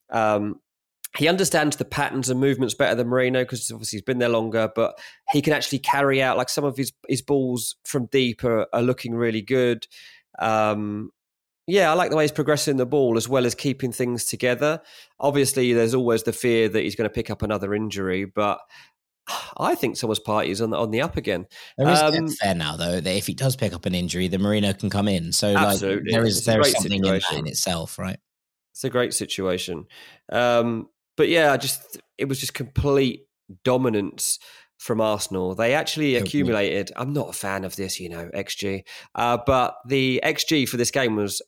Speaker 3: He understands the patterns and movements better than Marino because obviously he's been there longer, but he can actually carry out like some of his balls from deep are looking really good. I like the way he's progressing the ball as well as keeping things together. Obviously, there's always the fear that he's going to pick up another injury, but I think Thomas Partey is on the up again.
Speaker 2: There is depth there now, though, that if he does pick up an injury, then Marino can come in. So
Speaker 3: absolutely.
Speaker 2: There is something in that in itself, right?
Speaker 3: It's a great situation. But yeah, it was just complete dominance from Arsenal. They actually accumulated, I'm not a fan of this, XG, but the XG for this game was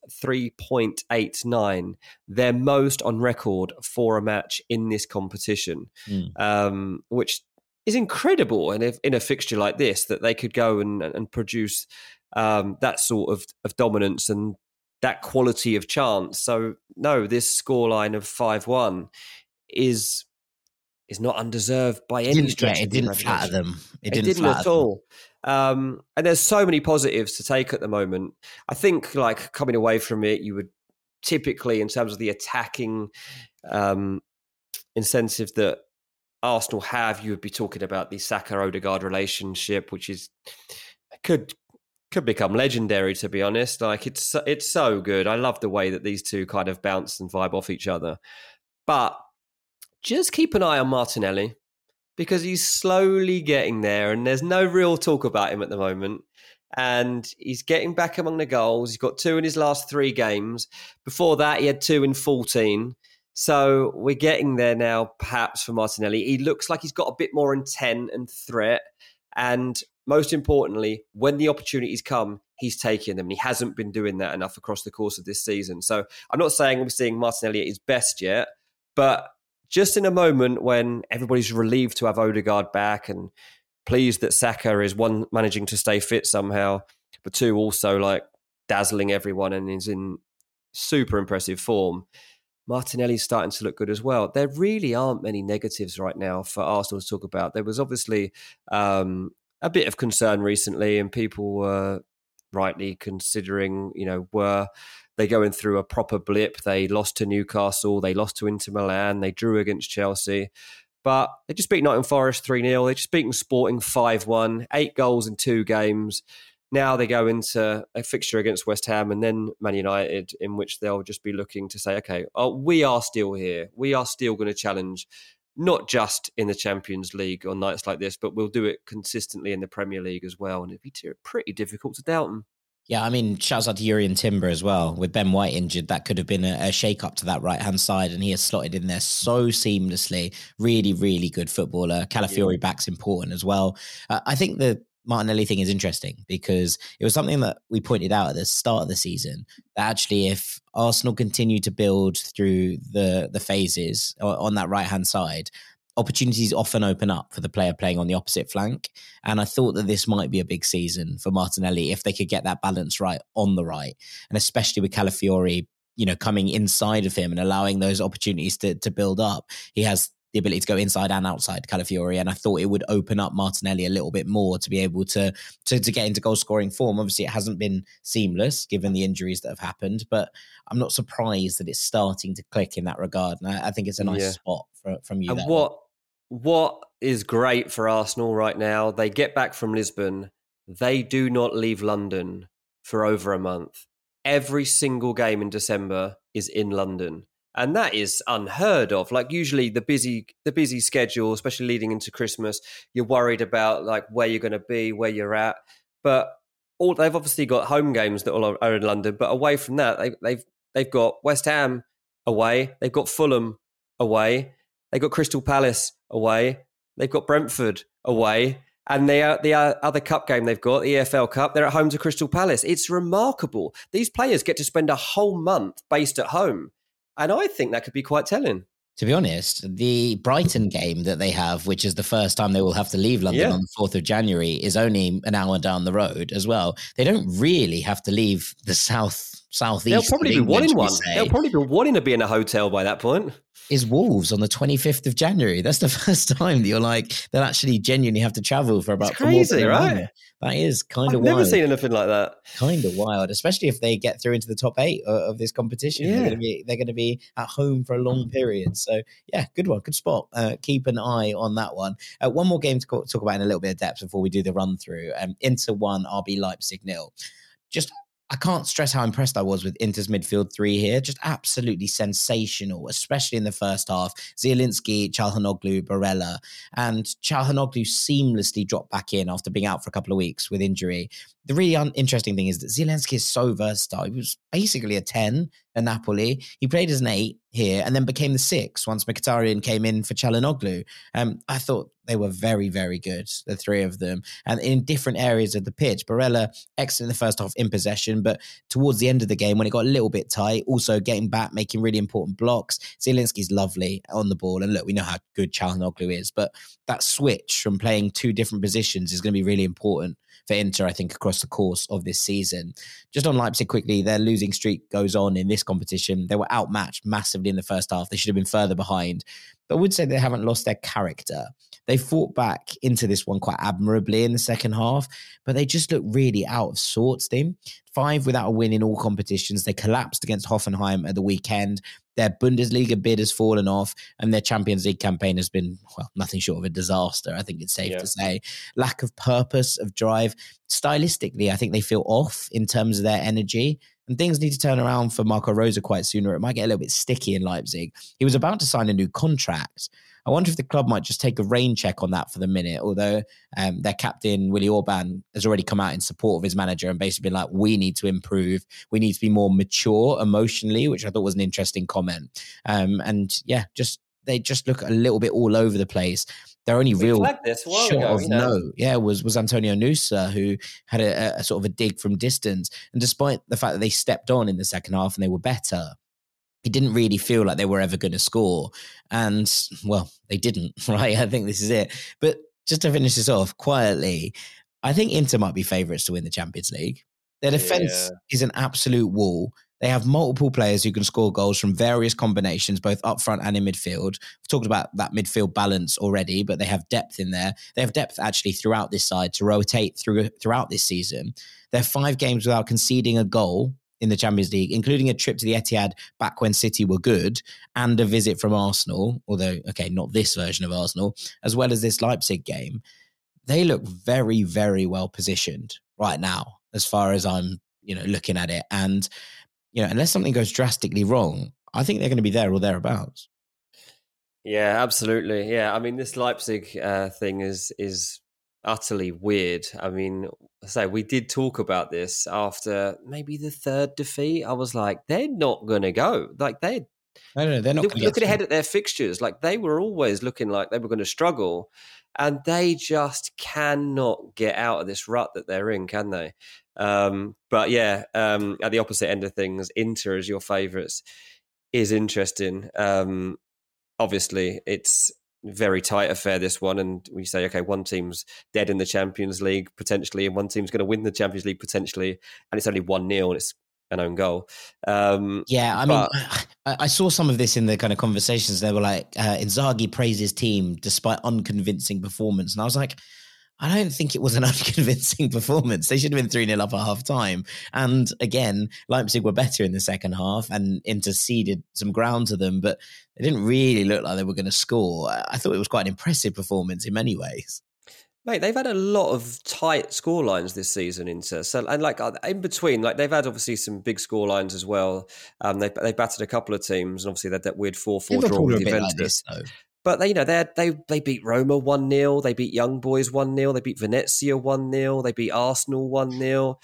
Speaker 3: 3.89, their most on record for a match in this competition, which is incredible. And if in a fixture like this, that they could go and produce that sort of dominance and that quality of chance. So no, this scoreline of 5-1 is not undeserved by any stretch.
Speaker 2: It didn't flatter them.
Speaker 3: It didn't at all. And there's so many positives to take at the moment. I think like coming away from it, you would typically, in terms of the attacking incentive that Arsenal have, you would be talking about the Saka-Odegaard relationship, which could become legendary, to be honest. Like it's so good. I love the way that these two kind of bounce and vibe off each other. But just keep an eye on Martinelli because he's slowly getting there and there's no real talk about him at the moment. and he's getting back among the goals. He's got 2 in his last 3 games. Before that, he had 2 in 14. So we're getting there now, perhaps, for Martinelli. He looks like he's got a bit more intent and threat. And most importantly, when the opportunities come, he's taking them. And he hasn't been doing that enough across the course of this season. So I'm not saying we're seeing Martinelli at his best yet, but just in a moment when everybody's relieved to have Odegaard back and pleased that Saka is, 1, managing to stay fit somehow, but 2, also like dazzling everyone and is in super impressive form, Martinelli's starting to look good as well. There really aren't many negatives right now for Arsenal to talk about. There was obviously a bit of concern recently, and people were rightly considering, were they going through a proper blip? They lost to Newcastle, they lost to Inter Milan, they drew against Chelsea. But they just beat Nottingham Forest 3-0. They just beaten Sporting 5-1, 8 goals in 2 games. Now they go into a fixture against West Ham and then Man United, in which they'll just be looking to say, okay, we are still here. We are still going to challenge, not just in the Champions League on nights like this, but we'll do it consistently in the Premier League as well. And it'd be pretty difficult to doubt them.
Speaker 2: Yeah, I mean, shouts out to Jurrien Timber as well. With Ben White injured, that could have been a shake-up to that right-hand side, and he has slotted in there so seamlessly. Really, really good footballer. Calafiori back's important as well. I think the Martinelli thing is interesting because it was something that we pointed out at the start of the season, that actually if Arsenal continue to build through the phases on that right-hand side, opportunities often open up for the player playing on the opposite flank. And I thought that this might be a big season for Martinelli if they could get that balance right on the right. And especially with Calafiori, coming inside of him and allowing those opportunities to build up. He has the ability to go inside and outside Calafiori. And I thought it would open up Martinelli a little bit more to be able to get into goal scoring form. Obviously, it hasn't been seamless given the injuries that have happened, but I'm not surprised that it's starting to click in that regard. And I think it's a nice spot from you.
Speaker 3: And what is great for Arsenal right now, they get back from Lisbon. They do not leave London for over a month. Every single game in December is in London. And that is unheard of. Like usually the busy schedule, especially leading into Christmas, you're worried about like where you're going to be, where you're at. But they've obviously got home games that are in London. But away from that, they've got West Ham away, they've got Fulham away, they've got Crystal Palace away, they've got Brentford away, and the other cup game they've got, the EFL Cup, they're at home to Crystal Palace. It's remarkable. These players get to spend a whole month based at home. And I think that could be quite telling.
Speaker 2: To be honest, the Brighton game that they have, which is the first time they will have to leave London on the 4th of January, is only an hour down the road as well. They don't really have to leave the southeast.
Speaker 3: They'll probably be wanting one. They'll probably be wanting to be in a hotel by that point.
Speaker 2: Is Wolves on the 25th of January. That's the first time that you're like, they'll actually genuinely have to travel for about...
Speaker 3: It's crazy, right?
Speaker 2: That is kind of
Speaker 3: wild. I've never seen anything like that.
Speaker 2: Kind of wild, especially if they get through into the top 8 of this competition. Yeah. They're going to be at home for a long period. So, yeah, good one. Good spot. Keep an eye on that one. One more game to talk about in a little bit of depth before we do the run-through. Inter 1, RB Leipzig 0. I can't stress how impressed I was with Inter's midfield 3 here. Just absolutely sensational, especially in the first half. Zielinski, Çalhanoğlu, Barella. And Çalhanoğlu seamlessly dropped back in after being out for a couple of weeks with injury. The really interesting thing is that Zielinski is so versatile. He was basically a 10 at Napoli. He played as an 8 here and then became the 6 once Mkhitaryan came in for Çalhanoğlu. I thought they were very, very good, the 3 of them. And in different areas of the pitch, Barella, excellent in the first half in possession, but towards the end of the game, when it got a little bit tight, also getting back, making really important blocks. Zielinski's lovely on the ball. And look, we know how good Çalhanoğlu is, but that switch from playing 2 different positions is going to be really important for Inter, I think, across the course of this season. Just on Leipzig quickly, their losing streak goes on in this competition. They were outmatched massively in the first half. They should have been further behind. But I would say they haven't lost their character. They fought back into this one quite admirably in the second half, but they just look really out of sorts, Dean. 5 without a win in all competitions. They collapsed against Hoffenheim at the weekend. Their Bundesliga bid has fallen off, and their Champions League campaign has been, well, nothing short of a disaster, I think it's safe to say. Lack of purpose, of drive. Stylistically, I think they feel off in terms of their energy. and things need to turn around for Marco Rose quite soon, or it might get a little bit sticky in Leipzig. He was about to sign a new contract. I wonder if the club might just take a rain check on that for the minute, although their captain, Willy Orban, has already come out in support of his manager and basically been like, we need to improve. We need to be more mature emotionally, which I thought was an interesting comment. They just look a little bit all over the place. Their only real shot of note, was Antonio Nusa, who had a sort of a dig from distance. And despite the fact that they stepped on in the second half and they were better, it didn't really feel like they were ever going to score. And, well, they didn't, right? I think this is it. But just to finish this off quietly, I think Inter might be favourites to win the Champions League. Their defence is an absolute wall. They have multiple players who can score goals from various combinations, both up front and in midfield. We've talked about that midfield balance already, but they have depth in there. They have depth actually throughout this side to rotate throughout this season. They're 5 games without conceding a goal in the Champions League, including a trip to the Etihad back when City were good and a visit from Arsenal, although, okay, not this version of Arsenal, as well as this Leipzig game. They look very, very well positioned right now, as far as I'm, looking at it. And, unless something goes drastically wrong, I think they're going to be there or thereabouts.
Speaker 3: Yeah, absolutely. Yeah, I mean, this Leipzig thing is utterly weird. I mean, we did talk about this after maybe the 3rd defeat. I was like, they're not going to go. Like they're not looking ahead at their fixtures. Like they were always looking like they were going to struggle, and they just cannot get out of this rut that they're in, can they? But yeah, at the opposite end of things, Inter as your favourites is interesting. Obviously, it's very tight affair, this one, and we say, okay, one team's dead in the Champions League potentially, and one team's going to win the Champions League potentially, and it's only 1-0 and it's an own goal.
Speaker 2: I saw some of this in the kind of conversations. They were like, Inzaghi praised his team despite unconvincing performance, and I was like, I don't think it was an unconvincing performance. They should have been 3-0 up at half time. And again, Leipzig were better in the second half and interceded some ground to them, but they didn't really look like they were going to score. I thought it was quite an impressive performance in many ways.
Speaker 3: Mate, they've had a lot of tight scorelines this season, Inter. So, and like in between, like they've had obviously some big scorelines as well. They battered a couple of teams, and obviously they had that weird 4-4 draw with Juventus. But they beat Roma 1-0, they beat Young Boys 1-0, they beat Venezia 1-0, they beat Arsenal 1-0.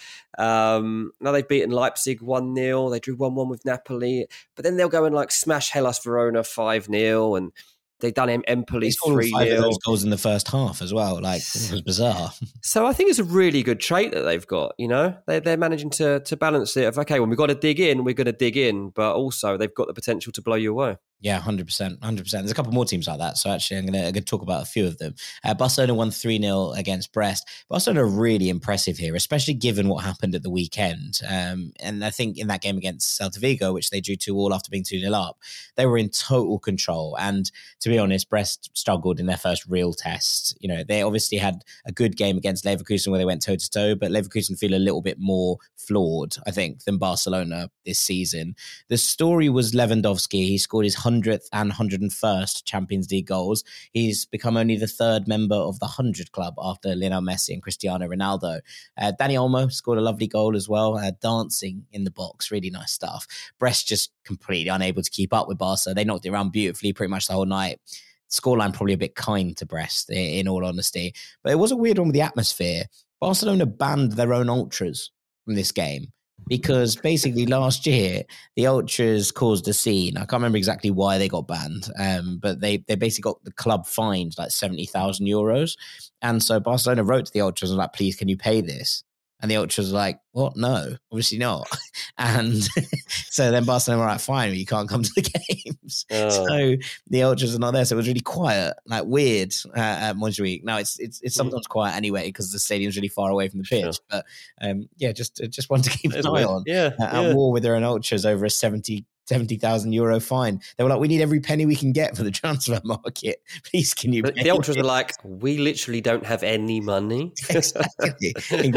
Speaker 3: Now they've beaten Leipzig 1-0, they drew 1-1 with Napoli. But then they'll go and like smash Hellas Verona 5-0, and they've done Empoli 3-0.
Speaker 2: 5 of those goals in the first half as well. Like, it was bizarre.
Speaker 3: So I think it's a really good trait that they've got, They're managing to balance it of, okay, when we've got to dig in, we're going to dig in, but also they've got the potential to blow you away.
Speaker 2: Yeah, 100%. There's a couple more teams like that. So actually, I'm going to talk about a few of them. Barcelona won 3-0 against Brest. Barcelona are really impressive here, especially given what happened at the weekend. And I think in that game against Celta Vigo, which they drew 2-2 after being 2-0 up, they were in total control. And to be honest, Brest struggled in their first real test. They obviously had a good game against Leverkusen where they went toe-to-toe, but Leverkusen feel a little bit more flawed, I think, than Barcelona this season. The story was Lewandowski. He scored his 100th and 101st Champions League goals. He's become only the 3rd member of the 100 club after Lionel Messi and Cristiano Ronaldo. Dani Olmo scored a lovely goal as well, dancing in the box. Really nice stuff. Brest just completely unable to keep up with Barca. They knocked it around beautifully pretty much the whole night. Scoreline probably a bit kind to Brest, in all honesty. But it was a weird one with the atmosphere. Barcelona banned their own ultras from this game, because basically last year the ultras caused a scene. I can't remember exactly why they got banned, but they basically got the club fined like 70,000 euros. And so Barcelona wrote to the ultras and was like, please, can you pay this? And the ultras were like, what? No, obviously not. And so then Barcelona were like, fine, you can't come to the games. Oh. So the ultras are not there. So it was really quiet, like weird at Montjuic. Now it's sometimes quiet anyway because the stadium's really far away from the pitch. Sure. But just wanted to keep an eye on. At war with their own ultras over a 70,000 euro fine. They were like, we need every penny we can get for the transfer market. Please, can you?
Speaker 3: The ultras are like, we literally don't have any money.
Speaker 2: Exactly.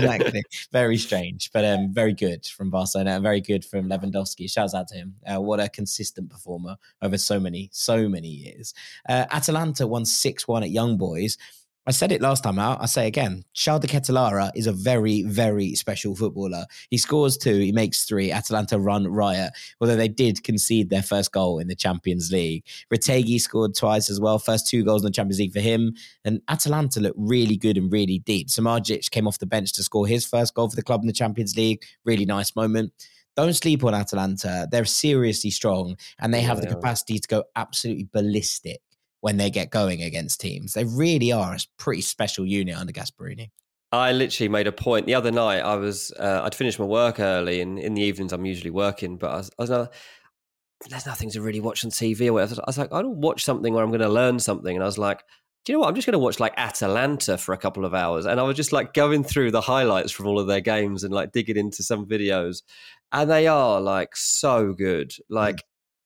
Speaker 2: Very strange, but very good from Barcelona and very good from Lewandowski. Shouts out to him. What a consistent performer over so many years. Atalanta won 6-1 at Young Boys. I said it last time out. I say again, Shalda Ketelara is a very, very special footballer. He scores 2, he makes 3. Atalanta run riot, although they did concede their first goal in the Champions League. Retegui scored twice as well. First 2 goals in the Champions League for him. And Atalanta looked really good and really deep. Samardzic came off the bench to score his first goal for the club in the Champions League. Really nice moment. Don't sleep on Atalanta. They're seriously strong, and they have the capacity to go absolutely ballistic when they get going against teams. They really are a pretty special unit under Gasperini.
Speaker 3: I literally made a point the other night. I'd finished my work early, and in the evenings I'm usually working, but I was like, there's nothing to really watch on TV or whatever. I was like, I don't watch something where I'm going to learn something. And I was like, do you know what? I'm just going to watch like Atalanta for a couple of hours. And I was just like going through the highlights from all of their games and like digging into some videos. And they are like so good. Like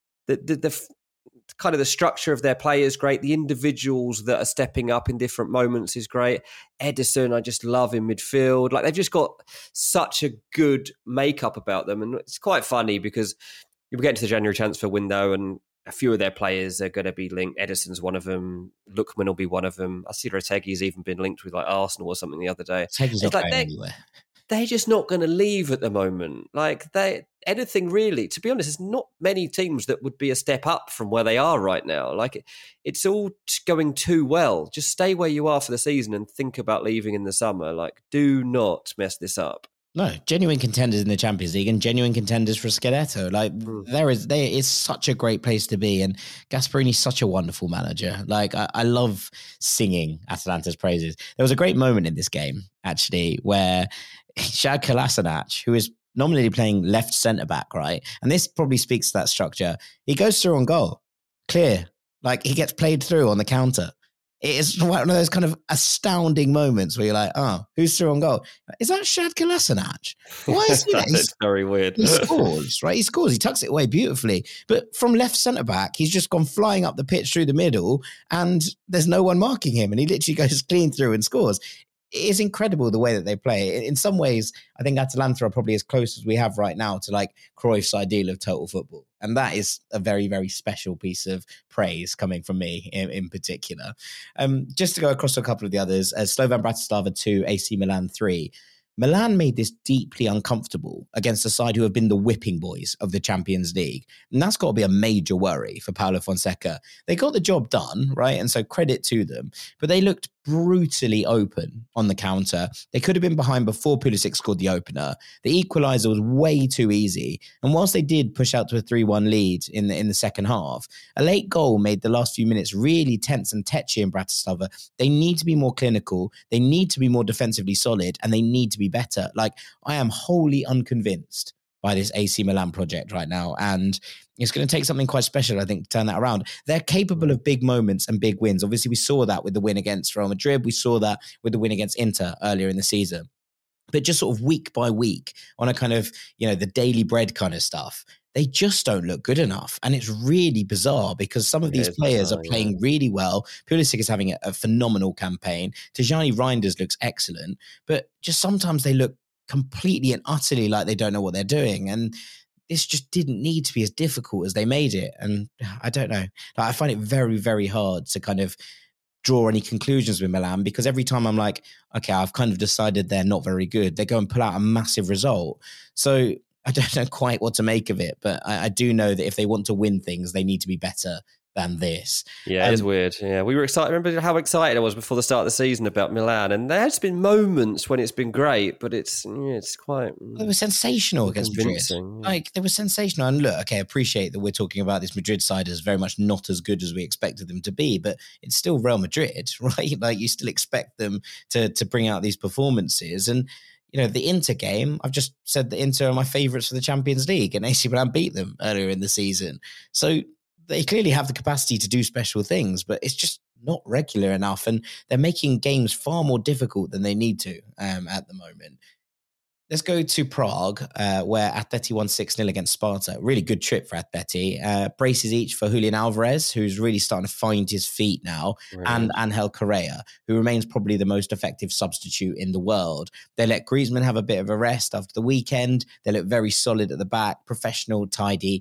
Speaker 3: the kind of the structure of their play is great. The individuals that are stepping up in different moments is great. Ederson, I just love in midfield. Like they've just got such a good makeup about them. And it's quite funny because you get into the January transfer window and a few of their players are going to be linked. Ederson's one of them. Lookman will be one of them. I see Retegui's even been linked with like Arsenal or something the other day.
Speaker 2: Retegui's not going anywhere.
Speaker 3: They're just not going to leave at the moment. Like anything really, to be honest, there's not many teams that would be a step up from where they are right now. Like it's all going too well. Just stay where you are for the season and think about leaving in the summer. Like do not mess this up.
Speaker 2: No, genuine contenders in the Champions League and genuine contenders for Scudetto. Like there is such a great place to be, and Gasperini's such a wonderful manager. Like I love singing Atalanta's praises. There was a great moment in this game actually where Shad Kolasinac, who is nominally playing left centre back, right, and this probably speaks to that structure. He goes through on goal, clear, like he gets played through on the counter. It is one of those kind of astounding moments where you're like, oh, who's through on goal? Is that Shad Kolasinac? Why is he there?
Speaker 3: It's very weird.
Speaker 2: He scores, right? He scores. He tucks it away beautifully. But from left centre-back, he's just gone flying up the pitch through the middle and there's no one marking him. And he literally goes clean through and scores. It is incredible the way that they play. In some ways, I think Atalanta are probably as close as we have right now to like Cruyff's ideal of total football. And that is a very, very special piece of praise coming from me in particular. Just to go across to a couple of the others, Slovan Bratislava 2, AC Milan 3. Milan made this deeply uncomfortable against a side who have been the whipping boys of the Champions League. And that's got to be a major worry for Paulo Fonseca. They got the job done, right? And so credit to them. But they looked brutally open on the counter. They could have been behind before Pulisic scored the opener. The equaliser was way too easy. And whilst they did push out to a 3-1 lead in the second half, a late goal made the last few minutes really tense and tetchy in Bratislava. They need to be more clinical. They need to be more defensively solid, and they need to be better. Like, I am wholly unconvinced by this AC Milan project right now. And it's going to take something quite special, I think, to turn that around. They're capable of big moments and big wins. Obviously, we saw that with the win against Real Madrid. We saw that with the win against Inter earlier in the season. But just sort of week by week on a kind of, the daily bread kind of stuff, they just don't look good enough. And it's really bizarre because some of these players are playing really well. Pulisic is having a phenomenal campaign. Tijani Reinders looks excellent. But just sometimes they look completely and utterly like they don't know what they're doing. And this just didn't need to be as difficult as they made it. And I don't know. I find it very, very hard to kind of draw any conclusions with Milan because every time I'm like, okay, I've kind of decided they're not very good. They go and pull out a massive result. So I don't know quite what to make of it, but I do know that if they want to win things, they need to be better than this.
Speaker 3: Yeah, it is weird. Yeah, we were excited. Remember how excited I was before the start of the season about Milan, and there's been moments when it's been great, but it's quite.
Speaker 2: They were sensational against Madrid.
Speaker 3: Yeah.
Speaker 2: Like they were sensational. And look, okay, I appreciate that we're talking about this Madrid side as very much not as good as we expected them to be, but it's still Real Madrid, right? Like you still expect them to bring out these performances. And the Inter game, I've just said that Inter are my favourites for the Champions League, and AC Milan beat them earlier in the season. So they clearly have the capacity to do special things, but it's just not regular enough. And they're making games far more difficult than they need to at the moment. Let's go to Prague, where Atleti won 6-0 against Sparta. Really good trip for Atleti. Braces each for Julian Alvarez, who's really starting to find his feet now, and Angel Correa, who remains probably the most effective substitute in the world. They let Griezmann have a bit of a rest after the weekend. They look very solid at the back, professional, tidy.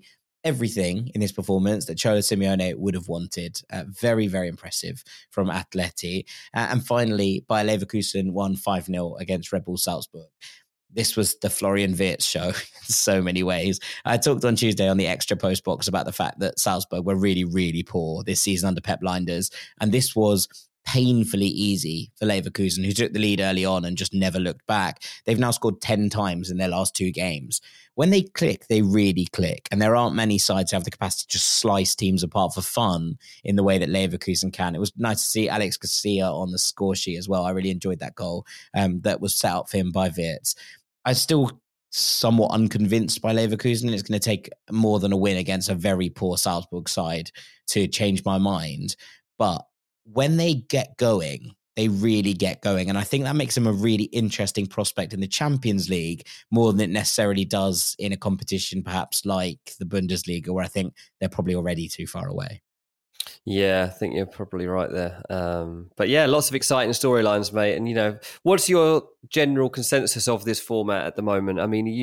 Speaker 2: everything in this performance that Cholo Simeone would have wanted. Very, very impressive from Atleti. And finally, Bayer Leverkusen won 5-0 against Red Bull Salzburg. This was the Florian Wirtz show in so many ways. I talked on Tuesday on the Extra Post box about the fact that Salzburg were really, really poor this season under Pep Lijnders. And this was painfully easy for Leverkusen, who took the lead early on and just never looked back. They've now scored 10 times in their last 2 games. When they click, they really click. And there aren't many sides who have the capacity to just slice teams apart for fun in the way that Leverkusen can. It was nice to see Alex Garcia on the score sheet as well. I really enjoyed that goal that was set up for him by Wirtz. I'm still somewhat unconvinced by Leverkusen. It's going to take more than a win against a very poor Salzburg side to change my mind. But when they get going, they really get going. And I think that makes them a really interesting prospect in the Champions League more than it necessarily does in a competition perhaps like the Bundesliga, where I think they're probably already too far away.
Speaker 3: Yeah, I think you're probably right there. But yeah, lots of exciting storylines, mate. And, what's your general consensus of this format at the moment? I mean,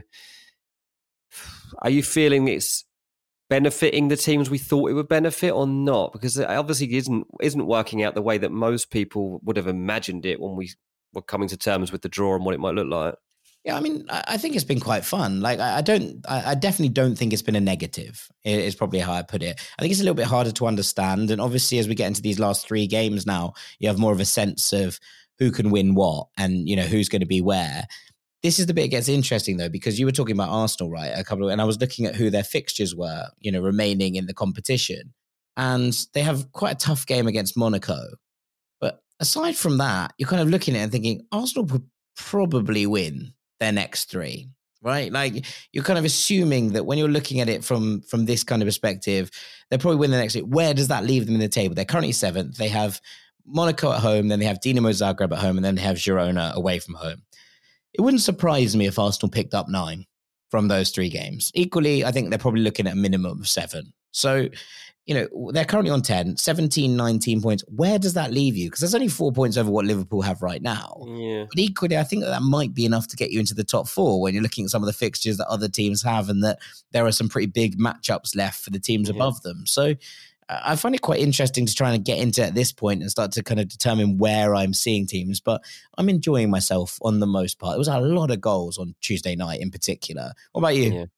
Speaker 3: are you feeling it's benefiting the teams we thought it would benefit or not? Because it obviously isn't working out the way that most people would have imagined it when we were coming to terms with the draw and what it might look like.
Speaker 2: Yeah, I mean, I think it's been quite fun. Like, I definitely don't think it's been a negative. It's probably how I put it. I think it's a little bit harder to understand. And obviously, as we get into these last 3 games now, you have more of a sense of who can win what and, who's going to be where. This is the bit that gets interesting, though, because you were talking about Arsenal, right? And I was looking at who their fixtures were, remaining in the competition. And they have quite a tough game against Monaco. But aside from that, you're kind of looking at it and thinking, Arsenal would probably win their next 3, right? Like, you're kind of assuming that when you're looking at it from this kind of perspective, they'll probably win the next 3. Where does that leave them in the table? They're currently 7th. They have Monaco at home, then they have Dinamo Zagreb at home, and then they have Girona away from home. It wouldn't surprise me if Arsenal picked up 9 from those 3 games. Equally, I think they're probably looking at a minimum of 7. So, they're currently on 10, 17, 19 points. Where does that leave you? Because there's only 4 points over what Liverpool have right now.
Speaker 3: Yeah.
Speaker 2: But equally, I think that might be enough to get you into the top 4 when you're looking at some of the fixtures that other teams have and that there are some pretty big matchups left for the teams above them. So I find it quite interesting to try and get into at this point and start to kind of determine where I'm seeing teams. But I'm enjoying myself on the most part. It was a lot of goals on Tuesday night in particular. What about you?
Speaker 3: Yeah.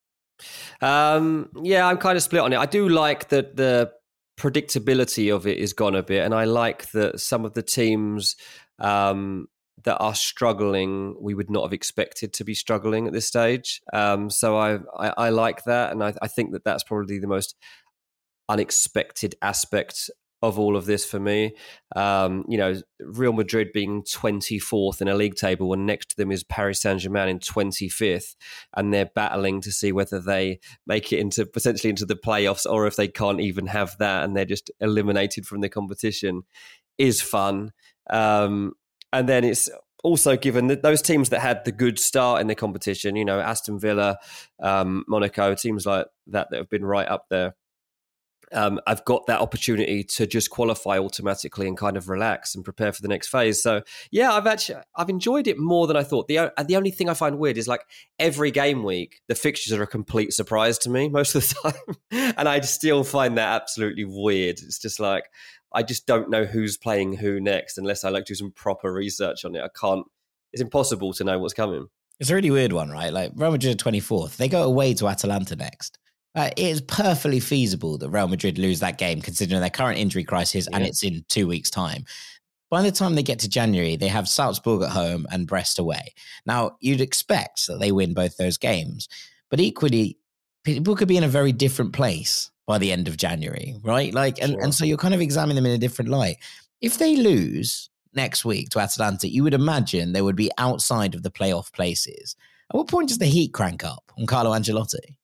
Speaker 3: I'm kind of split on it. I do like that the predictability of it is gone a bit, and I like that some of the teams that are struggling we would not have expected to be struggling at this stage. So I like that, and I think that that's probably the most unexpected aspect of all of this for me. Real Madrid being 24th in a league table, and next to them is Paris Saint-Germain in 25th, and they're battling to see whether they make it potentially into the playoffs or if they can't even have that and they're just eliminated from the competition, is fun. And then it's also given that those teams that had the good start in the competition, Aston Villa, Monaco, teams like that have been right up there. I've got that opportunity to just qualify automatically and kind of relax and prepare for the next phase. So yeah, I've enjoyed it more than I thought. The only thing I find weird is like every game week, the fixtures are a complete surprise to me most of the time. And I still find that absolutely weird. It's just like, I just don't know who's playing who next unless I do some proper research on it. It's impossible to know what's coming.
Speaker 2: It's a really weird one, right? Like Real Madrid 24th, they go away to Atalanta next. It is perfectly feasible that Real Madrid lose that game considering their current injury crisis and it's in 2 weeks' time. By the time they get to January, they have Salzburg at home and Brest away. Now, you'd expect that they win both those games, but equally, people could be in a very different place by the end of January, right? And so you're kind of examining them in a different light. If they lose next week to Atalanta, you would imagine they would be outside of the playoff places. At what point does the heat crank up on Carlo Ancelotti?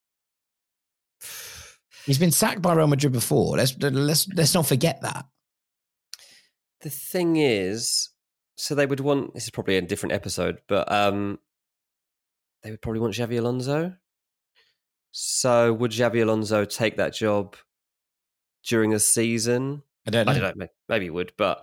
Speaker 2: He's been sacked by Real Madrid before. Let's not forget that.
Speaker 3: The thing is, so they would want, this is probably a different episode, but they would probably want Xabi Alonso. So would Xabi Alonso take that job during a season?
Speaker 2: I don't know.
Speaker 3: Maybe he would, but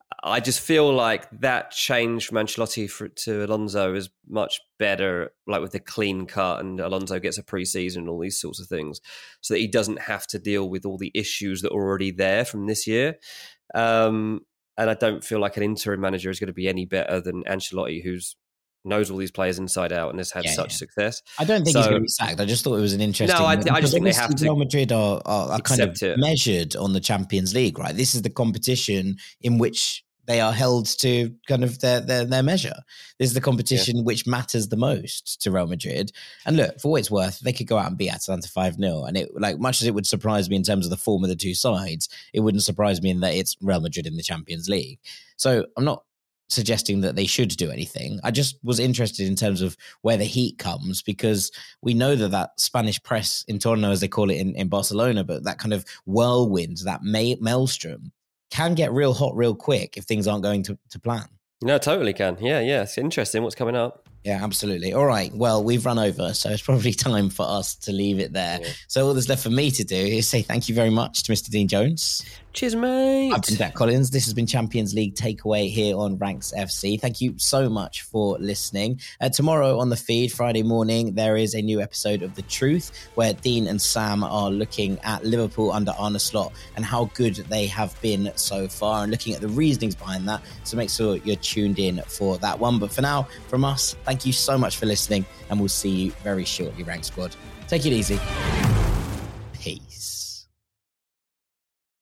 Speaker 3: I just feel like that change from Ancelotti to Alonso is much better, like with the clean cut, and Alonso gets a pre-season and all these sorts of things, so that he doesn't have to deal with all the issues that are already there from this year. And I don't feel like an interim manager is going to be any better than Ancelotti, who's knows all these players inside out and has had such success.
Speaker 2: I don't think he's going to be sacked. I just thought it was an interesting...
Speaker 3: No, I just think they have to.
Speaker 2: Real Madrid are kind of measured on the Champions League, right? This is the competition in which they are held to kind of their measure. This is the competition which matters the most to Real Madrid. And look, for what it's worth, they could go out and beat Atalanta 5-0. And it, like, much as it would surprise me in terms of the form of the two sides, it wouldn't surprise me in that it's Real Madrid in the Champions League. So I'm not suggesting that they should do anything. I just was interested in terms of where the heat comes, because we know that Spanish press in torno, as they call it in Barcelona, but that kind of whirlwind, that maelstrom, can get real hot real quick if things aren't going to plan.
Speaker 3: No, totally can. Yeah. It's interesting what's coming up.
Speaker 2: Yeah, absolutely. All right. Well, we've run over, so it's probably time for us to leave it there. Yeah. So all that's left for me to do is say thank you very much to Mr. Dean Jones.
Speaker 3: Cheers, mate.
Speaker 2: I've been Jack Collins. This has been Champions League Takeaway here on Ranks FC. Thank you so much for listening. Tomorrow on the feed, Friday morning, there is a new episode of The Truth, where Dean and Sam are looking at Liverpool under Arne Slot and how good they have been so far, and looking at the reasonings behind that. So make sure you're tuned in for that one. But for now, from us, thank you so much for listening, and we'll see you very shortly, Rank Squad. Take it easy. Peace.